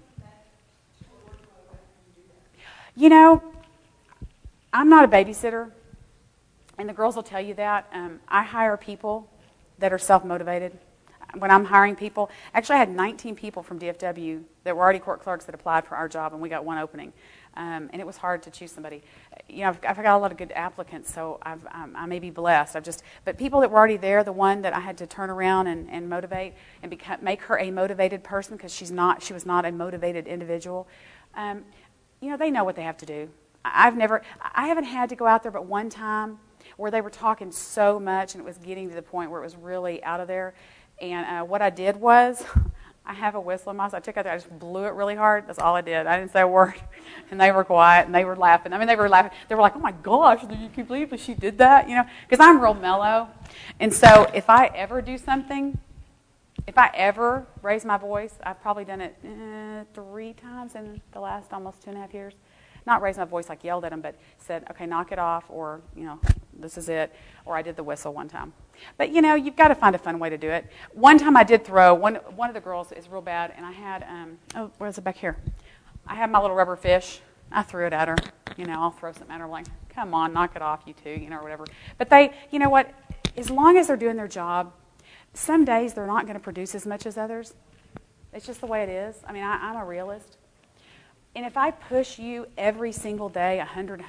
I'm not a babysitter, and the girls will tell you that. I hire people that are self-motivated. When I'm hiring people, actually I had 19 people from DFW that were already court clerks that applied for our job, and we got one opening. And it was hard to choose somebody. I've got a lot of good applicants, so I may be blessed. But people that were already there, the one that I had to turn around and motivate and make her a motivated person, because she was not a motivated individual. They know what they have to do. I haven't had to go out there but one time where they were talking so much and it was getting to the point where it was really out of there. And what I did was, I have a whistle in my mouth. I took out there, I just blew it really hard. That's all I did. I didn't say a word. And they were quiet, and they were laughing. They were laughing. They were like, oh my gosh, can you believe that she did that? Because I'm real mellow. And so if I ever do something, if I ever raise my voice, I've probably done it 3 times in the last almost 2.5 years. Not raised my voice like yelled at them, but said, okay, knock it off, or, this is it. Or I did the whistle one time. But, you've got to find a fun way to do it. One time I did throw, one of the girls is real bad, and I had, where's it back here? I had my little rubber fish. I threw it at her. I'll throw something at her. I'm like, come on, knock it off, you two, or whatever. But they, what? As long as they're doing their job, some days they're not going to produce as much as others. It's just the way it is. I'm a realist. And if I push you every single day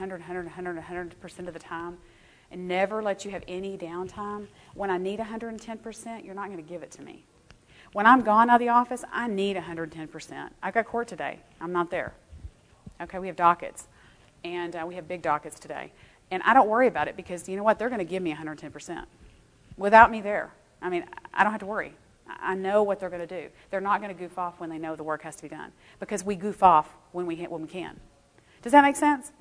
100% of the time and never let you have any downtime, when I need 110%, you're not going to give it to me. When I'm gone out of the office, I need 110%. I got court today. I'm not there. Okay, we have dockets. And we have big dockets today. And I don't worry about it because, you know what, they're going to give me 110% without me there. I don't have to worry. I know what they're going to do. They're not going to goof off when they know the work has to be done, because we goof off when we can. Does that make sense?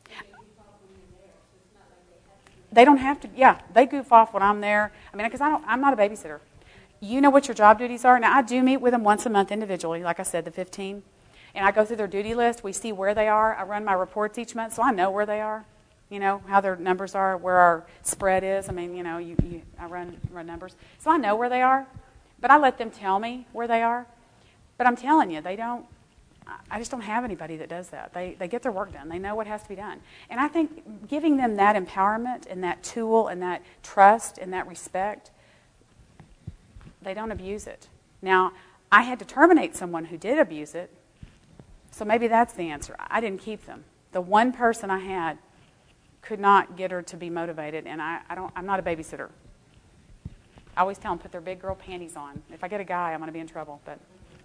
They don't have to. Yeah, they goof off when I'm there. Because I'm not a babysitter. You know what your job duties are. Now, I do meet with them once a month individually, like I said, the 15. And I go through their duty list. We see where they are. I run my reports each month, so I know where they are. How their numbers are, where our spread is. I run numbers. So I know where they are. But I let them tell me where they are. But I'm telling you, I just don't have anybody that does that. They get their work done. They know what has to be done. And I think giving them that empowerment and that tool and that trust and that respect, they don't abuse it. Now, I had to terminate someone who did abuse it, so maybe that's the answer. I didn't keep them. The one person I had could not get her to be motivated, and I'm not a babysitter. I always tell them, put their big girl panties on. If I get a guy, I'm going to be in trouble. But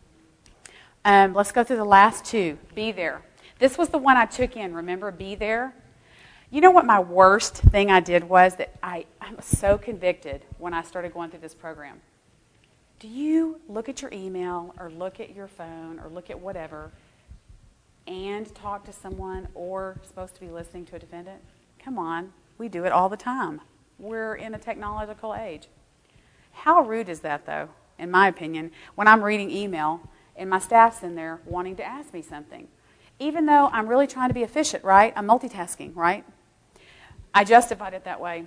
let's go through the last 2. Be there. This was the one I took in. Remember, be there? You know what my worst thing I did was that I was so convicted when I started going through this program. Do you look at your email or look at your phone or look at whatever and talk to someone or supposed to be listening to a defendant? Come on. We do it all the time. We're in a technological age. How rude is that, though, in my opinion, when I'm reading email and my staff's in there wanting to ask me something? Even though I'm really trying to be efficient, right? I'm multitasking, right? I justified it that way.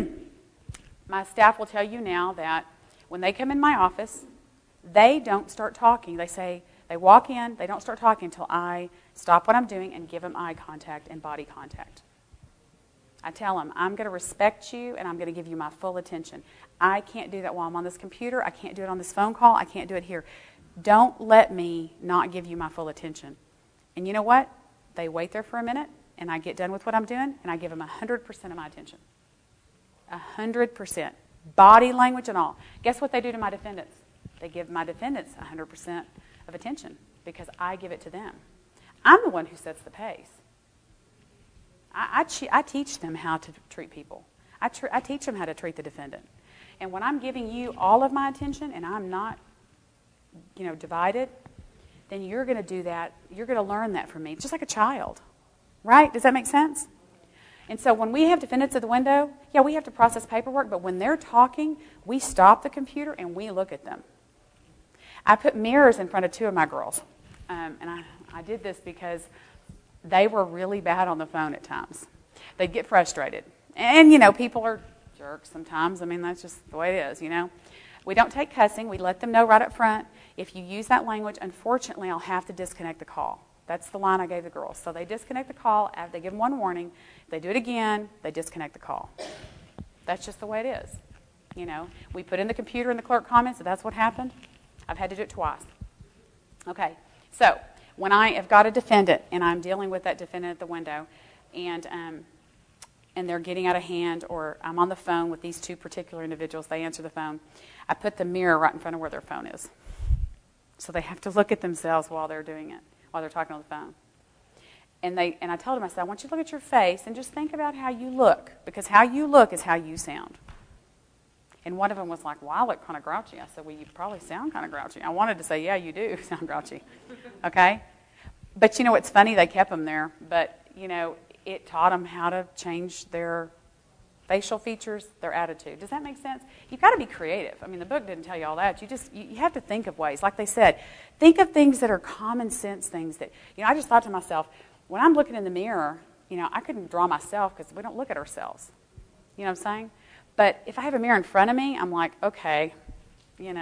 My staff will tell you now that when they come in my office, they don't start talking. They walk in, they don't start talking until I stop what I'm doing and give them eye contact and body contact. I tell them, I'm going to respect you and I'm going to give you my full attention. I can't do that while I'm on this computer. I can't do it on this phone call. I can't do it here. Don't let me not give you my full attention. And you know what? They wait there for a minute, and I get done with what I'm doing, and I give them 100% of my attention. 100%. Body language and all. Guess what they do to my defendants? They give my defendants 100% of attention because I give it to them. I'm the one who sets the pace. I teach them how to treat people. I teach them how to treat the defendant. And when I'm giving you all of my attention and I'm not, divided, then you're going to do that. You're going to learn that from me, just like a child. Right? Does that make sense? And so when we have defendants at the window, yeah, we have to process paperwork, but when they're talking, we stop the computer and we look at them. I put mirrors in front of two of my girls, and I did this because they were really bad on the phone at times. They'd get frustrated. And, people are jerks sometimes. I mean, that's just the way it is, We don't take cussing. We let them know right up front. If you use that language, unfortunately, I'll have to disconnect the call. That's the line I gave the girls. So they disconnect the call. They give them one warning. If they do it again, they disconnect the call. That's just the way it is. We put in the computer in the clerk comments that that's what happened. I've had to do it twice. Okay, so when I have got a defendant and I'm dealing with that defendant at the window and they're getting out of hand, or I'm on the phone with these two particular individuals, they answer the phone, I put the mirror right in front of where their phone is. So they have to look at themselves while they're doing it, while they're talking on the phone. And I told them, I said, I want you to look at your face and just think about how you look, because how you look is how you sound. And one of them was like, well, I look kind of grouchy. I said, well, you probably sound kind of grouchy. I wanted to say, yeah, you do sound grouchy. Okay? But it's funny, they kept them there. But, it taught them how to change their facial features, their attitude. Does that make sense? You've got to be creative. I mean, the book didn't tell you all that. You have to think of ways. Like they said, think of things that are common sense things that, I just thought to myself, when I'm looking in the mirror, I couldn't draw myself because we don't look at ourselves. You know what I'm saying? But if I have a mirror in front of me, I'm like, okay, and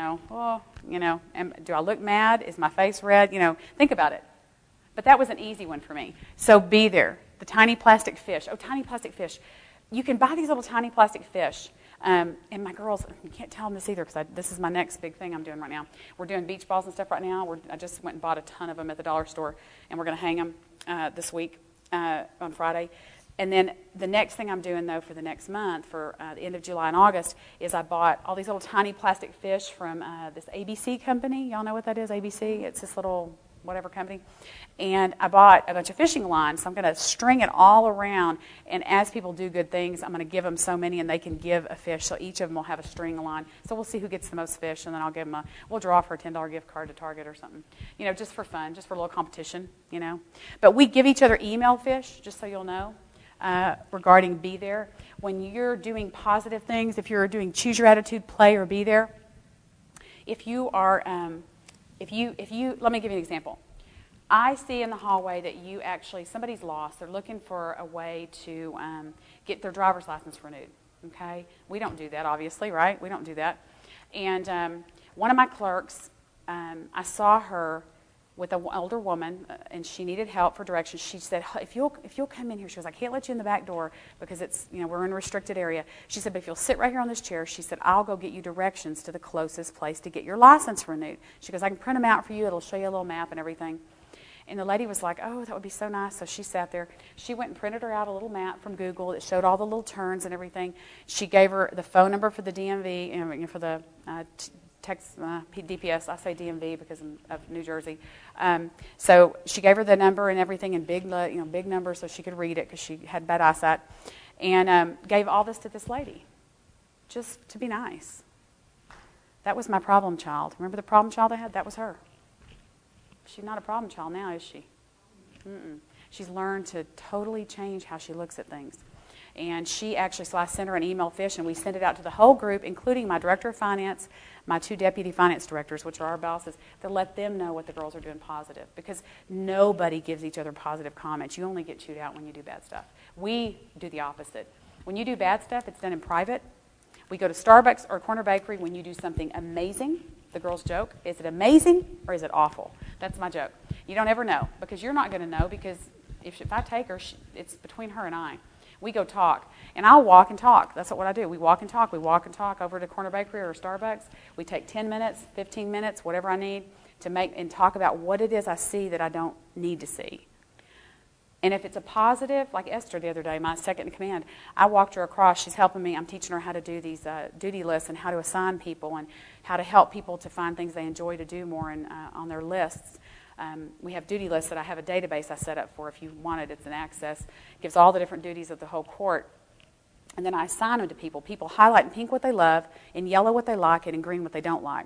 do I look mad? Is my face red? Think about it. But that was an easy one for me. So be there. The tiny plastic fish. Oh, tiny plastic fish. You can buy these little tiny plastic fish. And my girls, you can't tell them this either because this is my next big thing I'm doing right now. We're doing beach balls and stuff right now. I just went and bought a ton of them at the dollar store, and we're going to hang them this week on Friday. And then the next thing I'm doing, though, for the next month, for the end of July and August, is I bought all these little tiny plastic fish from this ABC company. Y'all know what that is, ABC? It's this little whatever company. And I bought a bunch of fishing lines, so I'm going to string it all around. And as people do good things, I'm going to give them so many, and they can give a fish. So each of them will have a string line. So we'll see who gets the most fish, and then I'll give them we'll draw for a $10 gift card to Target or something. Just for fun, just for a little competition, But we give each other email fish, just so you'll know. Regarding be there. When you're doing positive things, if you're doing choose your attitude, play, or be there, if you are, let me give you an example. I see in the hallway that somebody's lost. They're looking for a way to get their driver's license renewed. Okay? We don't do that, obviously, right? We don't do that. And one of my clerks, I saw her with an older woman, and she needed help for directions. She said, if you'll come in here, she goes, I can't let you in the back door because it's, we're in a restricted area. She said, but if you'll sit right here on this chair, she said, I'll go get you directions to the closest place to get your license renewed. She goes, I can print them out for you. It'll show you a little map and everything. And the lady was like, oh, that would be so nice. So she sat there. She went and printed her out a little map from Google that showed all the little turns and everything. She gave her the phone number for the DMV, for the DPS. I say DMV because of New Jersey. So she gave her the number and everything in big numbers so she could read it because she had bad eyesight, and gave all this to this lady, just to be nice. That was my problem child. Remember the problem child I had? That was her. She's not a problem child now, is she? Mm-mm. She's learned to totally change how she looks at things. And so I sent her an email fish, and we sent it out to the whole group, including my director of finance, my two deputy finance directors, which are our bosses, to let them know what the girls are doing positive. Because nobody gives each other positive comments. You only get chewed out when you do bad stuff. We do the opposite. When you do bad stuff, it's done in private. We go to Starbucks or Corner Bakery when you do something amazing. The girls joke, is it amazing or is it awful? That's my joke. You don't ever know, because you're not going to know, because if I take her, it's between her and I. We go talk, and I'll walk and talk. That's what I do. We walk and talk. We walk and talk over to Corner Bakery or Starbucks. We take 10 minutes, 15 minutes, whatever I need, to make and talk about what it is I see that I don't need to see. And if it's a positive, like Esther the other day, my second in command, I walked her across. She's helping me. I'm teaching her how to do these duty lists and how to assign people and how to help people to find things they enjoy to do more on their lists. We have duty lists that I have a database I set up for. If you want it, it's an access. It gives all the different duties of the whole court. And then I assign them to people. People highlight in pink what they love, in yellow what they like, and in green what they don't like.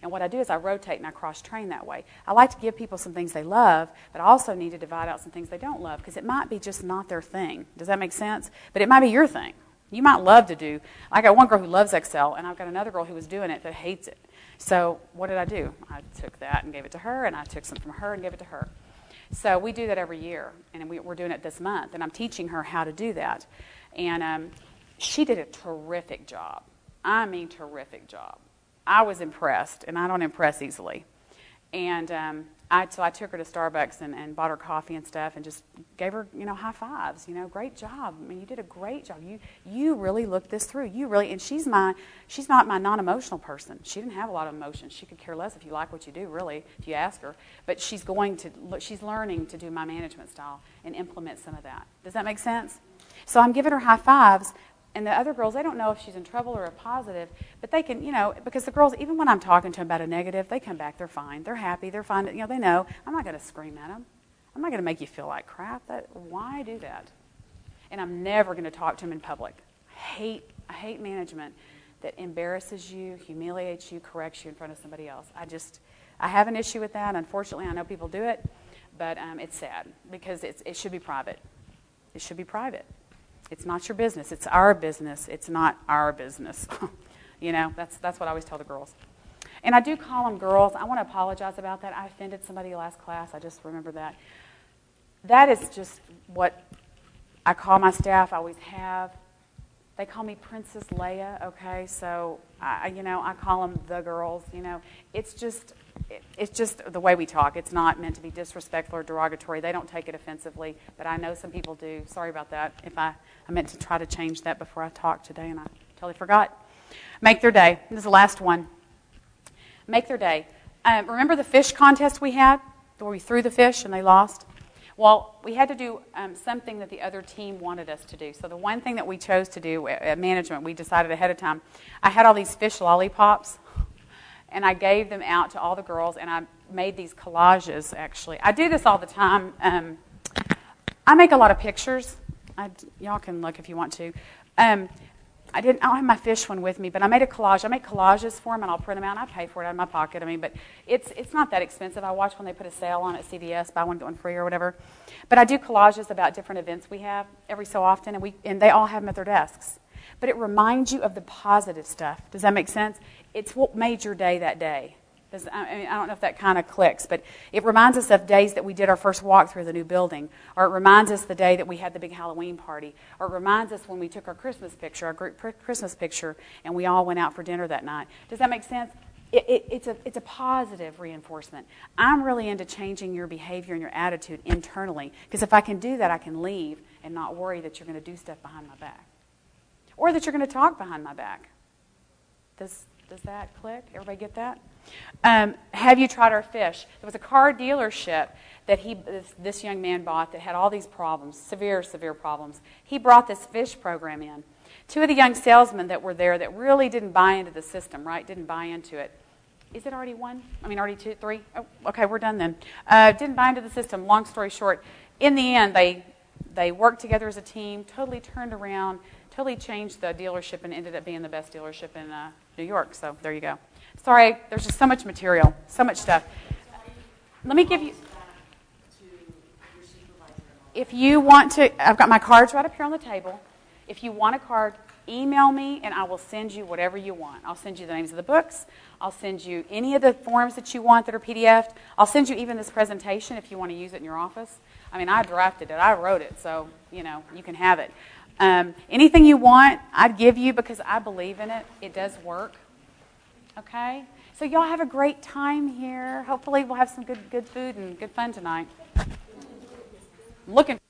And what I do is I rotate and I cross-train that way. I like to give people some things they love, but I also need to divide out some things they don't love because it might be just not their thing. Does that make sense? But it might be your thing. You might love to do. I got one girl who loves Excel, and I've got another girl who was doing it that hates it. So what did I do? I took that and gave it to her, and I took some from her and gave it to her. So we do that every year, and we're doing it this month, and I'm teaching her how to do that. And she did a terrific job. I mean, terrific job. I was impressed, and I don't impress easily. And so I took her to Starbucks and bought her coffee and stuff and just gave her, high fives. Great job. I mean, you did a great job. You really looked this through. And she's not my non-emotional person. She didn't have a lot of emotions. She could care less if you like what you do, really, if you ask her. But she's learning to do my management style and implement some of that. Does that make sense? So I'm giving her high fives. And the other girls, they don't know if she's in trouble or a positive, but they can, because the girls, even when I'm talking to them about a negative, they come back, they're fine, they're happy, they're fine, they know. I'm not going to scream at them. I'm not going to make you feel like crap. Why do that? And I'm never going to talk to them in public. I hate management that embarrasses you, humiliates you, corrects you in front of somebody else. I have an issue with that. Unfortunately, I know people do it, but it's sad because it should be private. It should be private. It's not your business. It's our business. It's not our business. That's what I always tell the girls. And I do call them girls. I want to apologize about that. I offended somebody last class. I just remember that. That is just what I call my staff. I always have. They call me Princess Leia, okay? So, I call them the girls, It's just the way we talk. It's not meant to be disrespectful or derogatory. They don't take it offensively, but I know some people do. Sorry about that. If I meant to try to change that before I talked today, and I totally forgot. Make their day. This is the last one. Make their day. Remember the fish contest we had, where we threw the fish and they lost? Well, we had to do something that the other team wanted us to do. So the one thing that we chose to do at management, we decided ahead of time. I had all these fish lollipops, and I gave them out to all the girls, and I made these collages, actually. I do this all the time. I make a lot of pictures. Y'all can look if you want to. I don't have my fish one with me, but I made a collage. I make collages for them, and I'll print them out, and I pay for it out of my pocket. But it's not that expensive. I watch when they put a sale on at CVS, buy one, get one free or whatever. But I do collages about different events we have every so often, and they all have them at their desks. But it reminds you of the positive stuff. Does that make sense? It's what made your day that day. I don't know if that kind of clicks, but it reminds us of days that we did our first walk through the new building, or it reminds us the day that we had the big Halloween party, or it reminds us when we took our Christmas picture, our group Christmas picture, and we all went out for dinner that night. Does that make sense? It's a positive reinforcement. I'm really into changing your behavior and your attitude internally, because if I can do that, I can leave and not worry that you're going to do stuff behind my back, or that you're going to talk behind my back. Does that click? Everybody get that? Have you tried our fish? There was a car dealership that this young man bought that had all these problems, severe problems. He brought this fish program in. Two of the young salesmen that were there that really didn't buy into the system, right? Didn't buy into it. Is it already one? Already two, three? Oh, okay, we're done then. Didn't buy into the system. Long story short, in the end, they worked together as a team, totally turned around, totally changed the dealership, and ended up being the best dealership in New York. So there you go. Sorry, there's just so much material, so much stuff. Let me give you, if you want to, I've got my cards right up here on the table. If you want a card, email me and I will send you whatever you want. I'll send you the names of the books. I'll send you any of the forms that you want that are PDF'd. I'll send you even this presentation if you want to use it in your office. I drafted it. I wrote it, so, you can have it. Anything you want, I'd give you because I believe in it. It does work. Okay? So y'all have a great time here. Hopefully we'll have some good food and good fun tonight. I'm looking